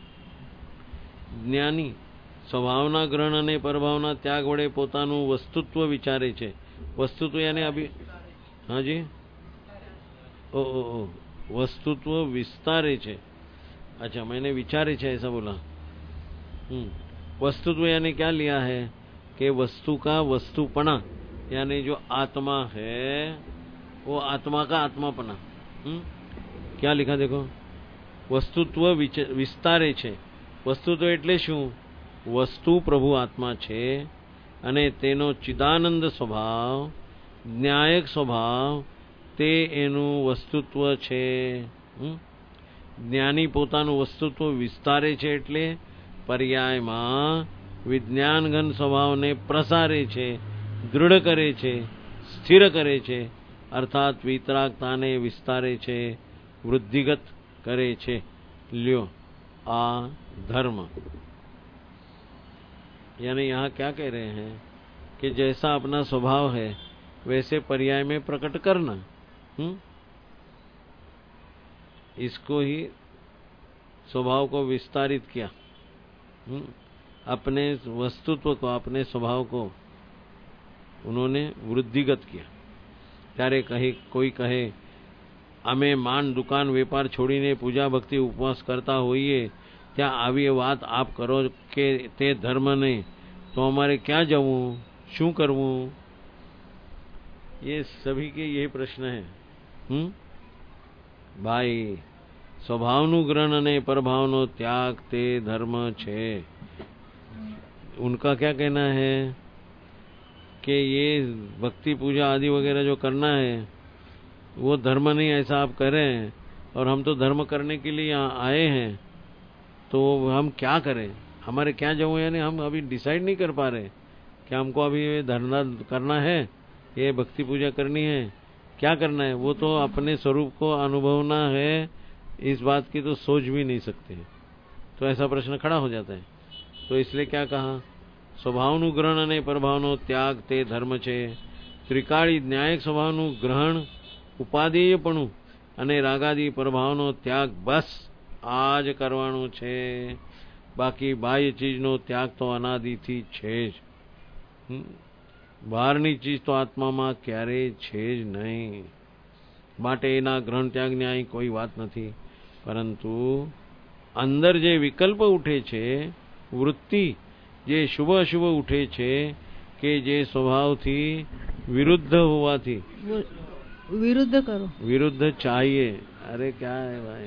જ્ઞાની સ્વભાવના ગ્રહણ અને પરભાવના ત્યાગ વડે પોતાનું વસ્તુત્વ વિચારે છે। વસ્તુત્વ યાनी अभी हाँ जी ओ ओ ओ वस्तुत्व विस्तारे छे। अच्छा, मैंने विचारे छे ऐसा बोला। हम्म वस्तुत्व यानी क्या लिया है कि वस्तु का वस्तुपना, यानी जो आत्मा है वो आत्मा का आत्मापना। हम्म क्या लिखा देखो, वस्तुत्व विस्तारे छे। वस्तुत्व એટલે શું, વસ્તુ પ્રભુ આત્મા છે અને તેનો ચિદાનંદ સ્વભાવ, જ્ઞાયક સ્વભાવ તે એનું વસ્તુત્વ છે। જ્ઞાની પોતાનું વસ્તુત્વ વિસ્તારે છે એટલે પર્યાયમાં વિજ્ઞાનઘન સ્વભાવને પ્રસારે છે, દૃઢ કરે છે, સ્થિર કરે છે, અર્થાત વિતરાગતાને વિસ્તારે છે, વૃદ્ધિગત करे छे। ल्यो आ धर्म, यानी यहाँ क्या कह रहे हैं कि जैसा अपना स्वभाव है वैसे पर्याय में प्रकट करना। हुँ? इसको ही स्वभाव को विस्तारित किया। हुँ? अपने वस्तुत्व को, अपने स्वभाव को उन्होंने वृद्धिगत किया। ત્યારે કહે, કોઈ કહે અમે માન દુકાન વેપાર છોડીને પૂજા ભક્તિ ઉપવાસ કરતા હોઈએ, ત્યાં આવી વાત આપ કરો કે તે ધર્મ નહીં, તો અમારે ક્યાં જવું, શું કરવું? ये सभी के यही प्रश्न है। हम्म भाई, स्वभावनु ग्रहण ने परभावनो त्याग ते धर्म छे। उनका क्या कहना है कि ये भक्ति पूजा आदि वगैरह जो करना है वो धर्म नहीं, ऐसा आप कह रहे हैं, और हम तो धर्म करने के लिए यहाँ आए हैं, तो हम क्या करें, हमारे क्या जाऊँ, यानी हम अभी डिसाइड नहीं कर पा रहे कि हमको अभी ये धरना करना है, ये भक्ति पूजा करनी है, क्या करना है। वो तो अपने स्वरूप को अनुभवना है, इस बात की तो सोच भी नहीं सकते। तो ऐसा प्रश्न खड़ा हो जाता है। तो इसलिए क्या कहा, स्वभावनु ग्रहण ने परभावनो त्याग ते धर्म छे। त्रिकाળી ન્યાયિક સ્વભાવનું ગ્રહણ ઉપાદેયપણું અને રાગાદી પરભાવનો ત્યાગ બસ આ જ કરવાનું છે, બાકી બાહ્ય ચીજનો ત્યાગ તો અનાદિથી છે જ। બહારની ચીજ તો આત્મામાં ક્યારેય છે જ નહીં, માટે એના ગ્રહણ ત્યાગ ન્યાય કોઈ વાત નથી। પરંતુ અંદર જે વિકલ્પ ઉઠે છે, વૃત્તિ જે શુભ અશુભ ઉઠે છે, કે જે સ્વભાવથી विरुद्ध हुआ थी,
विरुद्ध करो,
विरुद्ध चाहिए। अरे क्या है भाई,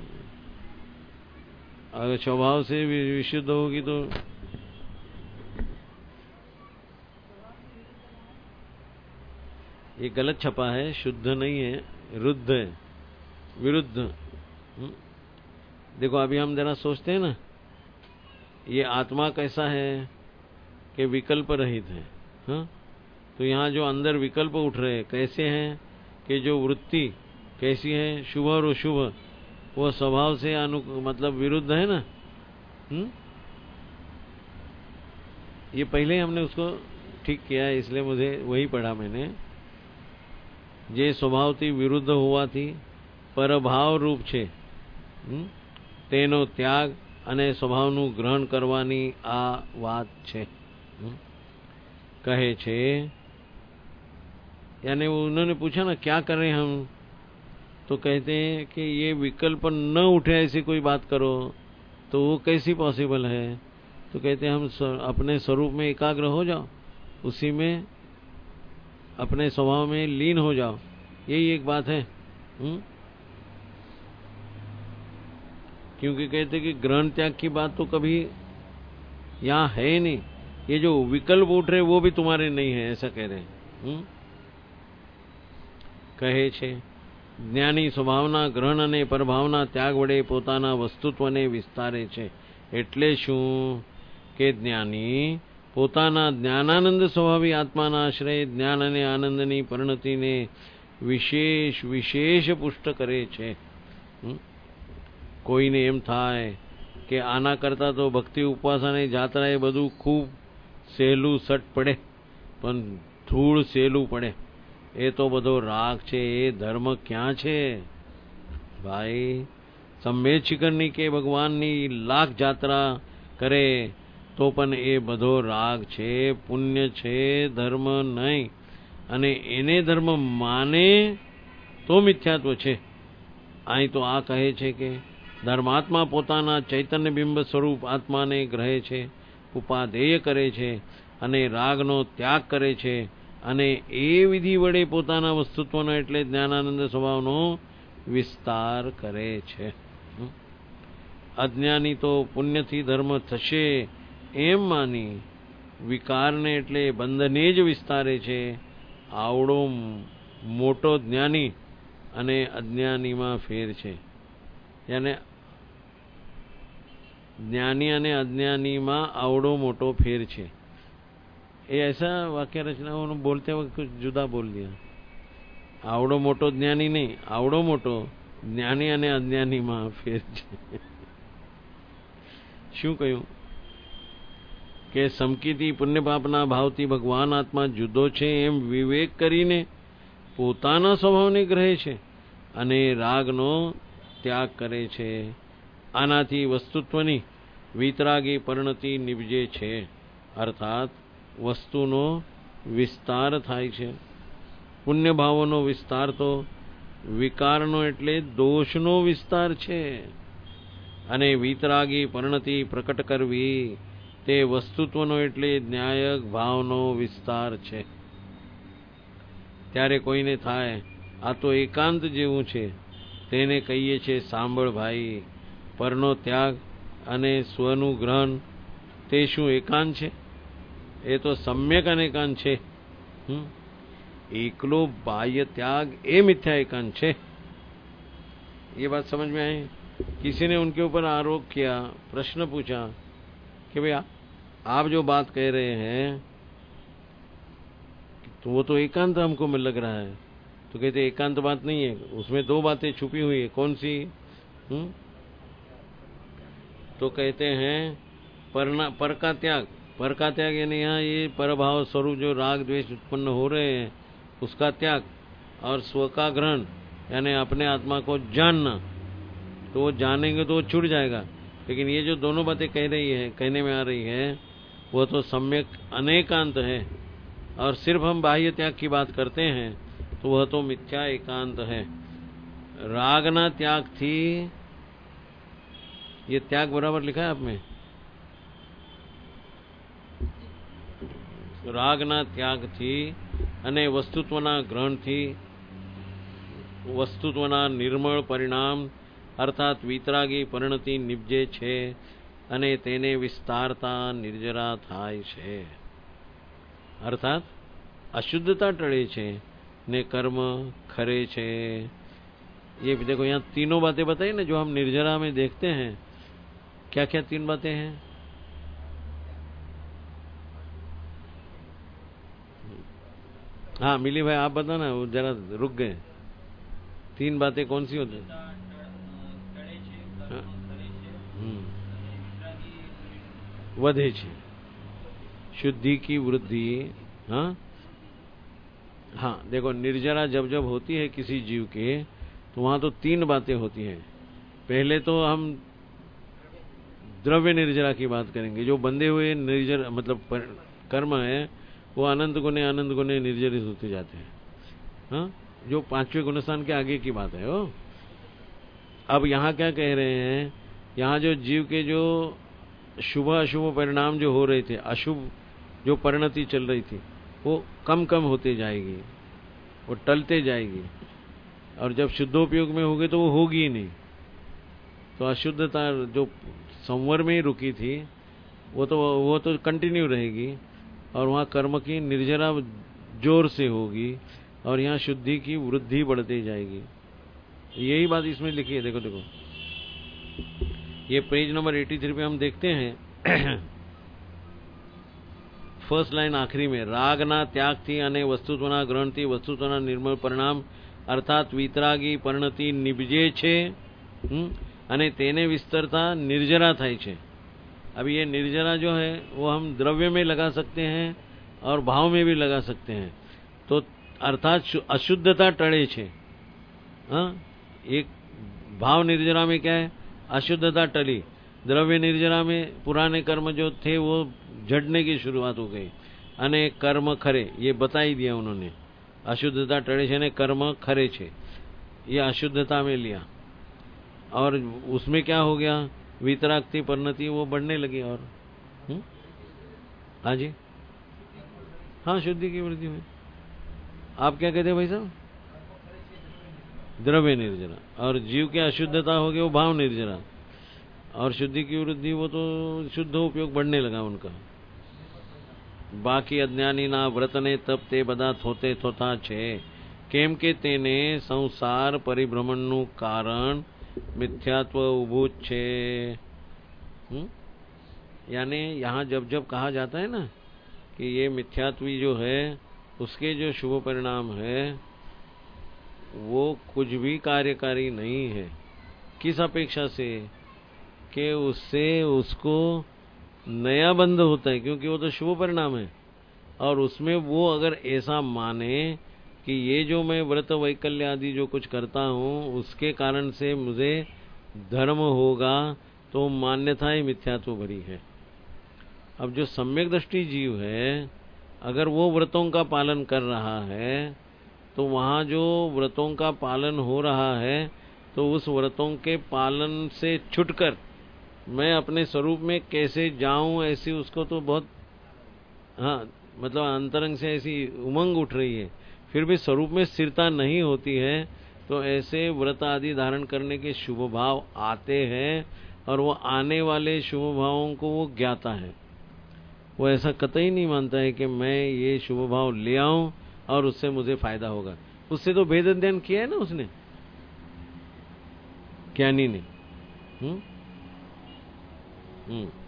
अगर स्वभाव से विशुद्ध होगी तो ये गलत छपा है, शुद्ध नहीं है, रुद्ध है, विरुद्ध। देखो अभी हम जरा सोचते हैं ना, ये आत्मा कैसा है कि विकल्प रहित है। हाँ, तो यहाँ जो अंदर विकल्प उठ रहे कैसे हैं कि जो वृत्ति कैसी है, शुभ और अशुभ, वो स्वभाव से अनु मतलब विरुद्ध है ना। हुँ? ये पहले हमने उसको ठीक किया, इसलिए मुझे वही पढ़ा मैंने। जे स्वभाव थी विरुद्ध हुआ थी परभाव रूप छे, तेनो त्याग અને સ્વભાવનું ગ્રહણ કરવાની આ વાત છે। कहे छे, यानी उन्होंने पूछा ना क्या करें हम, तो कहते हैं कि ये विकल्प न उठे ऐसी कोई बात करो, तो वो कैसी पॉसिबल है। तो कहते हैं हम अपने स्वरूप में एकाग्र हो जाओ, उसी में अपने स्वभाव में लीन हो जाओ, यही एक बात है। हुँ? क्योंकि कहते कि ग्रहण त्याग की बात तो कभी यहाँ है ही नहीं, ये जो विकल्प उठ रहे वो भी तुम्हारे नहीं है, ऐसा कह रहे हैं। કહે છે, જ્ઞાની સ્વભાવના ગ્રહણ અને પરભાવના ત્યાગ વડે પોતાના વસ્તુત્વને વિસ્તારે છે। એટલે શું કે જ્ઞાની પોતાના જ્ઞાનાનંદ સ્વભાવી આત્માના આશ્રય જ્ઞાન અને આનંદની પરિણતિને વિશેષ વિશેષ પુષ્ટ કરે છે। કોઈને એમ થાય કે આના કરતા તો ભક્તિ ઉપવાસ અને જાત્રાએ બધું ખૂબ સહેલું સટ પડે, પણ ધૂળ સહેલું પડે, એ તો બધો રાગ છે, એ ધર્મ ક્યાં છે ભાઈ। સંમેદ શિખરની કે ભગવાનની લાખ જાત્રા કરે તો પણ એ બધો રાગ છે, પુણ્ય છે, ધર્મ નહીં। અને એને ધર્મ માને તો મિથ્યાત્વ છે। અહીં તો આ કહે છે કે ધર્માત્મા પોતાના ચૈતન્ય બિંબ સ્વરૂપ આત્માને ગ્રહે છે, ઉપાદેય કરે છે અને રાગનો ત્યાગ કરે છે, અને એ વિધિ વડે પોતાના વસ્તુત્વનો એટલે જ્ઞાનાનંદ સ્વભાવનો વિસ્તાર કરે છે। અજ્ઞાની તો પુણ્યથી ધર્મ થશે એમ માની વિકારને એટલે બંધને જ વિસ્તારે છે। આવડો મોટો જ્ઞાની અને અજ્ઞાનીમાં ફેર છે, यानी ज्ञानी અને अज्ञानी में आवड़ो मोटो फेर छे। ये ऐसा वाक्य रचनाओं बोलते वक्त कुछ जुदा बोल दिया। आवड़ो मोटो ज्ञानी नहीं, आवड़ो मोटो ज्ञानी અને अज्ञानी में फेर छे। शू कहूं के समकीती पुण्य पापना भावती भगवान आत्मा जुदो छे एम विवेक करीने पोताना स्वभावने ग्रहे छे અને રાગનો ત્યાગ કરે છે। આનાથી વસ્તુત્વની વિતરાગી પરિણતિ નિપજે છે, અર્થાત વસ્તુનો વિસ્તાર થાય છે। પુણ્ય ભાવોનો વિસ્તાર તો વિકારનો એટલે દોષનો વિસ્તાર છે, અને વિતરાગી પરિણતિ પ્રકટ કરવી તે વસ્તુત્વનો એટલે ન્યાયક ભાવનો વિસ્તાર છે। ત્યારે કોઈને થાય આ તો એકાંત જેવું છે. તેને કહીએ છે સાંભળ ભાઈ, પરનો ત્યાગ અને સ્વનું ગ્રહણ તે શું એકાંત છે? એ તો सम्यक अनेकांत છે. एकलो बाह्य त्याग ये मिथ्या एकांत છે. ये बात समझ में आई? किसी ने उनके ऊपर आरोप किया, प्रश्न पूछा कि भैया आप जो बात कह रहे हैं तो वो तो एकांत हमको में लग रहा है. तो कहते एकांत बात नहीं है, उसमें दो बातें छुपी हुई है. कौन सी? हुँ? तो कहते हैं परना पर का त्याग. पर का त्याग यानी यहाँ ये परभाव स्वरूप जो राग द्वेष उत्पन्न हो रहे हैं उसका त्याग, और स्व का ग्रहण यानी अपने आत्मा को जानना. तो वो जानेंगे तो वो छूट जाएगा. लेकिन ये जो दोनों बातें कह रही है, कहने में आ रही है, वो तो सम्यक अनेकांत है. और सिर्फ हम बाह्य त्याग की बात करते हैं तो वह तो मिथ्या एकांत है. रागना त्याग थी, ये त्याग बराबर लिखा है आप में? रागना त्याग थी અને વસ્તુત્વના ગ્રહણથી વસ્તુત્વના નિર્મળ પરિણામ અર્થાત વિતરાગી પરિણતિ નિપજે છે અને તેને વિસ્તારતા નિર્જરા થાય છે. અર્થાત અશુદ્ધતા ટળે છે ने कर्म खरे छे. ये देखो यहाँ तीनों बातें बताई ना जो हम निर्जरा में देखते हैं. क्या क्या तीन बातें हैं? हाँ मिली भाई आप बता ना, वो जरा रुक गए. तीन बातें कौन सी होती हैं? वधे छे, शुद्धि की वृद्धि. हाँ हाँ देखो निर्जरा जब जब होती है किसी जीव के तो वहां तो तीन बातें होती हैं. पहले तो हम द्रव्य निर्जरा की बात करेंगे. जो बंधे हुए निर्जर मतलब कर्म है वो अनंत गुणे अनंत गुणे निर्जरित होते जाते हैं. हाँ जो पांचवें गुणस्थान के आगे की बात है. वो अब यहाँ क्या कह रहे हैं, यहाँ जो जीव के जो शुभ अशुभ परिणाम जो हो रहे थे, अशुभ जो परिणति चल रही थी वो कम कम होते जाएगी, वो टलते जाएगी. और जब शुद्धोपयोग में होगी तो वो होगी ही नहीं. तो अशुद्धता जो संवर में ही रुकी थी वो तो वो तो कंटिन्यू रहेगी. और वहाँ कर्म की निर्जरा जोर से होगी और यहाँ शुद्धि की वृद्धि बढ़ती जाएगी. यही बात इसमें लिखी है. देखो देखो ये पेज नंबर तिरासी पे हम देखते हैं फर्स्ट लाइन आखिरी में, रागना त्याग थी અને વસ્તુત્વના ગ્રહણથી વસ્તુત્વના નિર્મળ પરિણામ અર્થાત વિતરાગી પરિણતિ નિપજે છે અને તેને વિસ્તરતા निर्जरा થાય છે. अब ये निर्जरा जो है वो हम द्रव्य में लगा सकते हैं और भाव में भी लगा सकते हैं. तो अर्थात अशुद्धता टळे छे. हाँ एक भाव निर्जरा में क्या है, अशुद्धता टली. द्रव्य निर्जरा में पुराने कर्म जो थे वो झड़ने की शुरुआत हो गई. अने कर्म खरे ये बता ही दिया उन्होंने. अशुद्धता टळे छे ने कर्म खरे छे, ये अशुद्धता में लिया. और उसमें क्या हो गया, वितरागती परिणति वो बढ़ने लगी. और हुँ? हाँ जी हाँ शुद्धि की वृद्धि में. आप क्या कहते हैं भाई साहब? द्रव्य निर्जरा. और जीव की अशुद्धता हो गई वो भाव निर्जरा. और शुद्धि की वृद्धि वो तो शुद्ध उपयोग बढ़ने लगा उनका. बाकी अज्ञानी ना व्रत ने तप ते बदा थोते थोता छे केम के तेने संसार परिभ्रमण नु कारण मिथ्यात्व उभूत छे. यानी यहाँ जब जब कहा जाता है ना कि ये मिथ्यात्वी जो है उसके जो शुभ परिणाम है वो कुछ भी कार्यकारी नहीं है. किस अपेक्षा से कि उससे उसको नया बंध होता है, क्योंकि वो तो शुभ परिणाम है. और उसमें वो अगर ऐसा माने कि ये जो मैं व्रत वैकल्य आदि जो कुछ करता हूँ उसके कारण से मुझे धर्म होगा, तो मान्यता ही मिथ्यात्व भरी है. अब जो सम्यक दृष्टि जीव है अगर वो व्रतों का पालन कर रहा है तो वहाँ जो व्रतों का पालन हो रहा है तो उस व्रतों के पालन से छुटकर मैं अपने स्वरूप में कैसे जाऊं, ऐसी उसको तो बहुत हाँ मतलब अंतरंग से ऐसी उमंग उठ रही है फिर भी स्वरूप में स्थिरता नहीं होती है, तो ऐसे व्रत आदि धारण करने के शुभ भाव आते हैं और वो आने वाले शुभ भावों को वो ज्ञाता है। वो ऐसा कतई नहीं मानता है कि मैं ये शुभ भाव ले आऊं और उससे मुझे फायदा होगा। उससे तो भेद अध्ययन किया है ना उसने, ज्ञानी ने। हम्म हम्म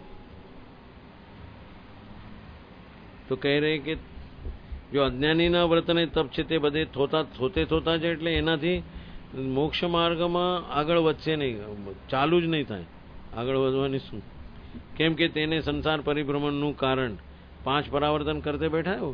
तो कह रहे कि जो અજ્ઞાનીના વર્તને તપ છે તે બધે થોતા થોતે થોતા છે, એટલે એનાથી મોક્ષ માર્ગમાં આગળ વધશે નહીં, ચાલુ જ નહીં થાય, આગળ વધવાની શું? કેમ કે તેને સંસાર પરિભ્રમણનું કારણ પાંચ પરાવર્તન કરતે બેઠા હો।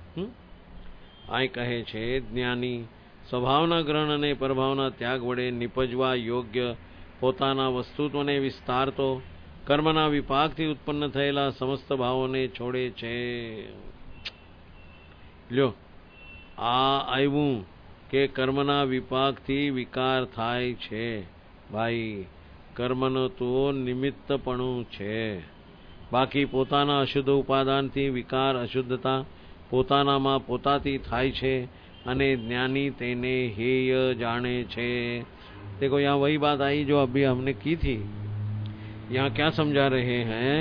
આ કહે છે જ્ઞાની સ્વભાવના ગ્રહણ અને પરભાવના ત્યાગ વડે નિપજવા યોગ્ય પોતાના વસ્તુત્વને વિસ્તારતો કર્મના વિપાકથી ઉત્પન્ન થયેલા સમસ્ત ભાવોને છોડે છે। લ્યો, આ આવ્યું કે કર્મના વિપાકથી વિકાર થાય છે। ભાઈ, કર્મનો તો નિમિત્તપણું છે, બાકી પોતાના અશુદ્ધ ઉપાદાનથી વિકાર અશુદ્ધતા પોતાનામાં પોતાથી થાય છે અને જ્ઞાની તેને हेय जाने छे। देखो यहाँ वही बात आई जो अभी हमने की थी। यहाँ क्या समझा रहे हैं,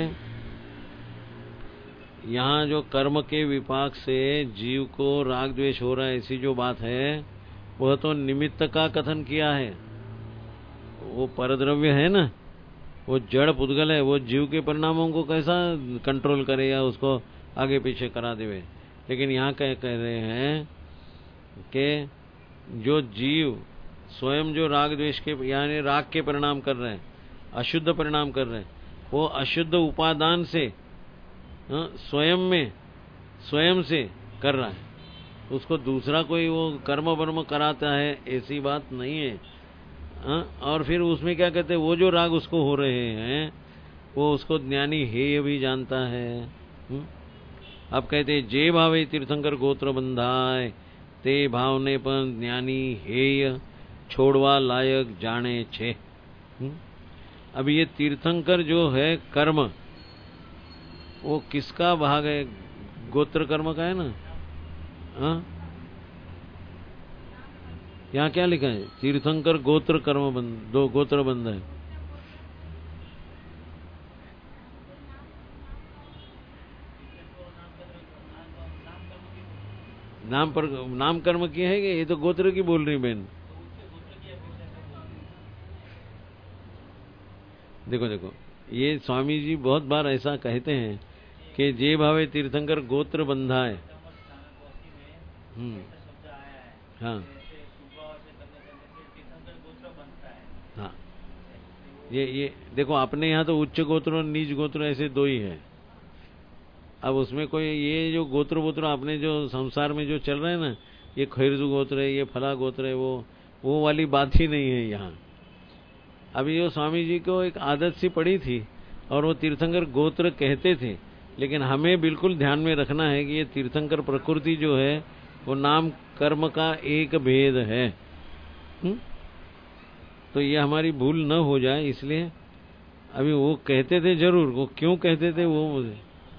यहाँ जो कर्म के विपाक से जीव को राग द्वेष हो रहा है, ऐसी जो बात है वह तो निमित्त का कथन किया है। वो परद्रव्य है ना, वो जड़ पुद्गल है, वो जीव के परिणामों को कैसा कंट्रोल करे या उसको आगे पीछे करा देवे। लेकिन यहाँ क्या कह रहे हैं कि जो जीव स्वयं जो राग द्वेष के यानी राग के परिणाम कर रहे हैं, अशुद्ध परिणाम कर रहे हैं, वो अशुद्ध उपादान से स्वयं में स्वयं से कर रहा है, उसको दूसरा कोई वो कर्म वर्म कराता है, ऐसी बात नहीं है। हा? और फिर उसमें क्या कहते हैं, वो जो राग उसको हो रहे हैं वो उसको ज्ञानी हेय भी जानता है। हुँ? अब कहते हैं जे भावे तीर्थंकर गोत्र बंधाय ते भावने पर ज्ञानी हेय छोड़वा लायक जाने छे। अब ये तीर्थंकर जो है कर्म, वो किसका भाग है? गोत्र कर्म का है ना। हाँ, यहाँ क्या लिखा है? तीर्थंकर गोत्र कर्म बंध, दो गोत्र बंध है। नाम पर नाम कर्म की है कि ये तो गोत्र की बोल रही बहन। देखो देखो, ये स्वामी जी बहुत बार ऐसा कहते हैं कि जे भावे तीर्थंकर गोत्र बंधाए। हम्म हाँ हाँ, ये ये देखो, अपने यहाँ तो उच्च गोत्र और नीच गोत्र ऐसे दो ही है। अब उसमें कोई ये जो गोत्र वोत्र आपने जो संसार में जो चल रहे हैं ना, ये खैरजू गोत्र है, ये फला गोत्र है, वो वो वाली बात ही नहीं है यहाँ। अभी जो स्वामी जी को एक आदत सी पड़ी थी और वो तीर्थंकर गोत्र कहते थे, लेकिन हमें बिल्कुल ध्यान में रखना है कि ये तीर्थंकर प्रकृति जो है वो नाम कर्म का एक भेद है। हुँ? तो ये हमारी भूल न हो जाए, इसलिए अभी वो कहते थे जरूर, वो क्यों कहते थे वो मुझे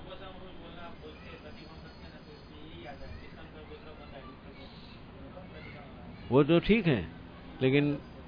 वो तो ठीक है, लेकिन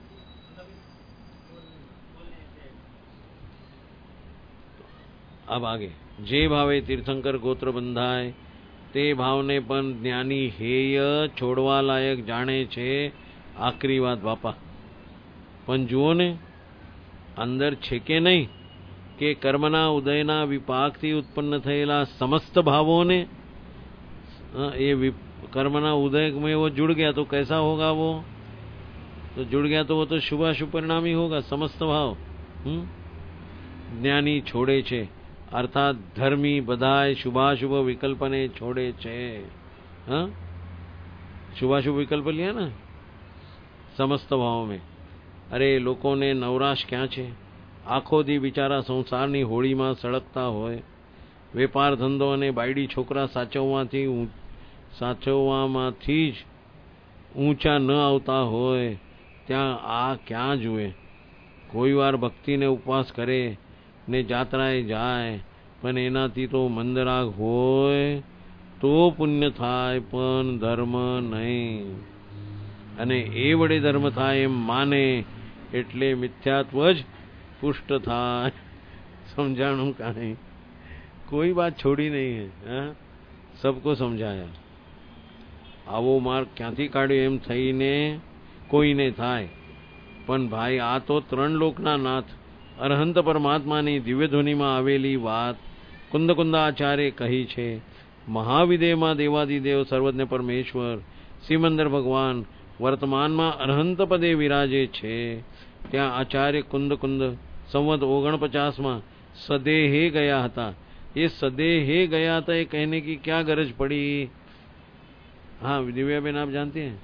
अब आगे जे भावे तीर्थंकर गोत्र बंधाय ते भावने पण ज्ञानी हेय छोड़वा लायक जाने छे। आखरी बात बापा, पण जुओ ने अंदर छे के नहीं कि कर्मना उदयना विपाकथी उत्पन्न थयेला समस्त भावों ने, ये कर्मना उदय में वो जुड़ गया तो कैसा होगा? वो तो जुड़ गया तो वो तो शुभ अशुभ परिणाम ही होगा, समस्त भाव। हम्म ज्ञानी छोड़े छे, अर्थात धर्मी बधाय शुभाशुभ विकल्प ने छोड़े छे। हाँ, शुभाशुभ विकल्प लिया ना समस्त भाव में। अरे लोगों ने नवराश क्या छे, आखो दी बिचारा संसारनी होड़ी में सड़कता होय, वेपार धंधो अने बायडी छोकरा साचववाथी साचववामांथी ज ऊंचा न आवता होय, त्यां आ क्या जुए। कोई वार भक्ति ने उपवास करे ने जात्राए जाए, पण एनाथी तो मंदराग होय તો પુણ્ય થાય પણ ધર્મ નહીં, અને એ વડે ધર્મ થાય એમ માને એટલે મિથ્યાત્વ જ પુષ્ટ થાય. સમજાણું કાંઈ? કોઈ વાત છોડી નહીં હે, હા, સબકો સમજાયા. આવો માર્ગ ક્યાંથી કાઢ્યો એમ થઈને કોઈને થાય. પણ ભાઈ આ તો ત્રણ લોકના નાથ અરહંત પરમાત્માની દિવ્ય ધ્વનિમાં આવેલી વાત કુંદ કુંદાચાર્ય કહી છે. મહાવિદેયમાં દેવાદિદેવ સર્વજ્ઞ પરમેશ્વર સિમંદર ભગવાન વર્તમાનમાં અરહંત પદે વિરાજે છે. ત્યાં આચાર્ય કુંદ કુંદ સંવત ઓગણપચાસમાં સદેહે ગયા હતા. ये सदेहे गया था, ये कहने की क्या गरज पड़ी? हाँ दिव्या बेन आप जानते हैं,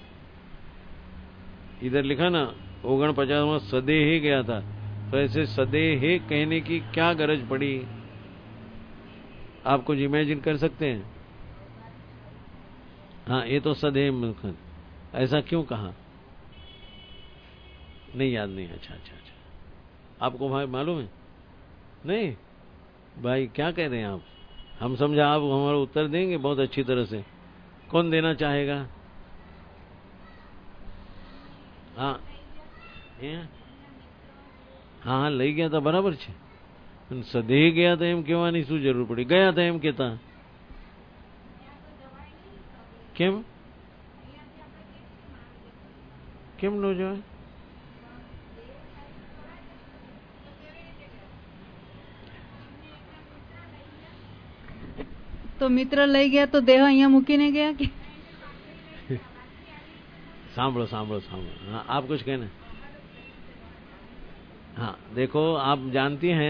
इधर लिखा ना ओगण पचास में सदेहे गया था, तो ऐसे सदेहे कहने की क्या गरज पड़ी? आप कुछ इमेजिन कर सकते हैं? हाँ ये तो सदेह, ऐसा क्यों कहा? नहीं याद नहीं. अच्छा अच्छा अच्छा, आपको भाई मालूम है? नहीं भाई क्या कह रहे हैं आप? हम समझा आप हमारा उत्तर देंगे बहुत अच्छी तरह से. कौन देना चाहेगा? हाँ हाँ हाँ લઈ ગયા હતા, બરાબર છે. સદે ગયા હતા એમ કહેવાની શું જરૂર પડી? ગયા હતા એમ કહેતા કેમ? કેમ ન જવાય?
તો મિત્ર લઈ ગયા તો દેહ અહીંયા મૂકીને ગયા કે?
सांभलो सांभलो सांभलो. हाँ आप कुछ कहना? हाँ देखो आप जानती हैं,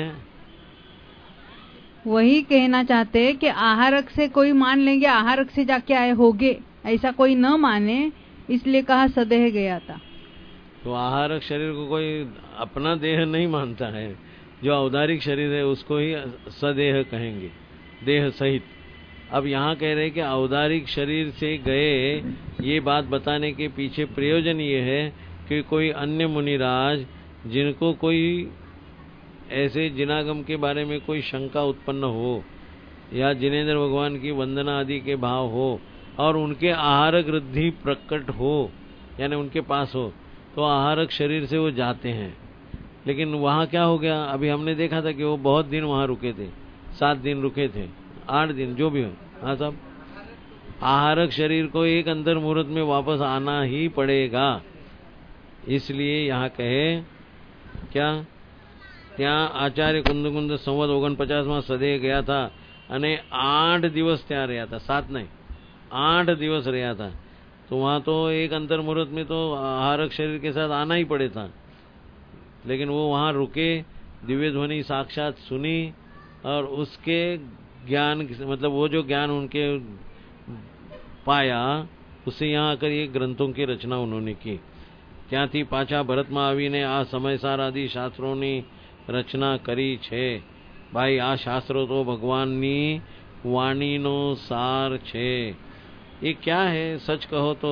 वही कहना चाहते हैं कि आहारक से कोई मान लेंगे आहारक से जाके आए होगे, ऐसा कोई न माने, इसलिए कहा सदेह गया था.
तो आहारक शरीर को कोई अपना देह नहीं मानता है. जो औदारिक शरीर है उसको ही सदेह कहेंगे, देह सहित. अब यहाँ कह रहे हैं कि औदारिक शरीर से गए, ये बात बताने के पीछे प्रयोजन ये है कि कोई अन्य मुनिराज जिनको कोई ऐसे जिनागम के बारे में कोई शंका उत्पन्न हो या जिनेंद्र भगवान की वंदना आदि के भाव हो और उनके आहारक वृद्धि प्रकट हो, यानी उनके पास हो, तो आहारक शरीर से वो जाते हैं. लेकिन वहाँ क्या हो गया? अभी हमने देखा था कि वो बहुत दिन वहाँ रुके थे, सात दिन रुके थे, आठ दिन जो भी हो. हाँ साहब, आहारक शरीर को एक अंतर मुहूर्त में वापस आना ही पड़ेगा. इसलिए यहाँ कहे क्या, ત્યાં આચાર્ય કુંદ કુંદ સંવત ઓગણપચાસ માં સદે ગયા था અને आठ दिवस ત્યાં રહ્યા था, सात नहीं आठ दिवस રહ્યા था. तो वहाँ तो एक अंतर मुहूर्त में तो आहारक शरीर के साथ आना ही पड़े था. लेकिन वो वहाँ रुके, दिव्य ध्वनि साक्षात सुनी और उसके ज्ञान, मतलब वो जो ज्ञान उनके पाया, उससे यहाँ आकर ये ग्रंथों की रचना उन्होंने की. ત્યાંથી પાછા ભરતમાં આવીને આ સમયસાર આદि શાસ્ત્રોની રચના કરી છે. ભાઈ આ શાસ્ત્રો તો ભગવાનની વાણીનો સાર છે. ये क्या है? सच कहो तो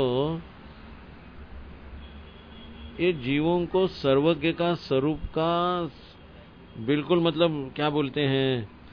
ये जीवों को सर्वज्ञ का स्वरूप का बिल्कुल, मतलब क्या बोलते हैं,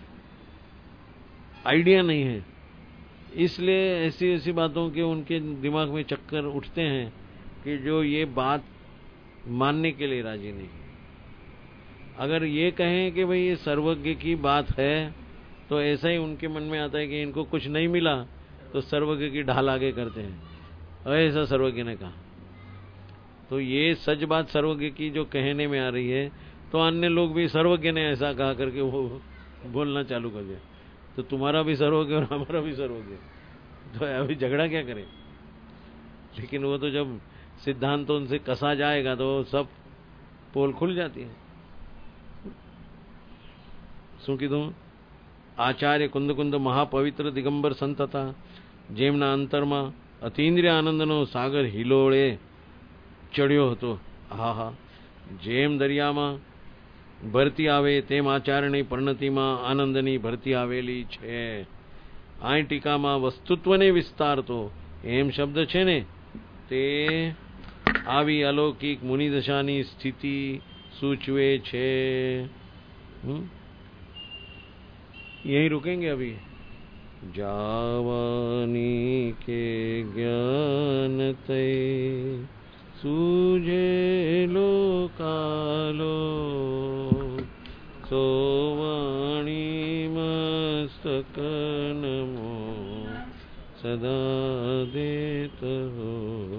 आइडिया नहीं है. इसलिए ऐसी ऐसी बातों के उनके दिमाग में चक्कर उठते हैं कि जो ये बात मानने के लिए राजी नहीं. अगर ये कहें कि भाई ये सर्वज्ञ की बात है, तो ऐसा ही उनके मन में आता है कि इनको कुछ नहीं मिला तो सर्वज्ञ की ढाल आगे करते हैं, ऐसा सर्वज्ञ ने कहा. तो ये सच बात सर्वज्ञ की जो कहने में आ रही है, तो अन्य लोग भी सर्वज्ञ ने ऐसा कहा करके वो बोलना चालू कर दिया. तो तुम्हारा भी सर्वज्ञ और हमारा भी सर्वज्ञ, तो अभी झगड़ा क्या करें? लेकिन वो तो जब सिद्धांत तो उनसे कसा जाएगा तो सब पोल खुल जाती है. શું કીધું? આચાર્ય કુંદ કુંદ મહાપવિત્ર દિગંબર સંત હતા, જેમના અંતરમાં અતીન્દ્રિય આનંદનો સાગર હિલોળે ચડ્યો હતો. હા હા, જેમ દરિયામાં ભરતી આવે તેમ આચાર્યની પરિણતિમાં આનંદની ભરતી આવેલી છે. આ ટીકામાં વસ્તુત્વને વિસ્તારતો એમ શબ્દ છે ને, તે આવી અલૌકિક મુનિદશાની સ્થિતિ સૂચવે છે. यहीं रुकेंगे अभी. जावानी के ज्ञान ते सूझे लो कालो सोवाणी मस्तक नमो सदा देत हो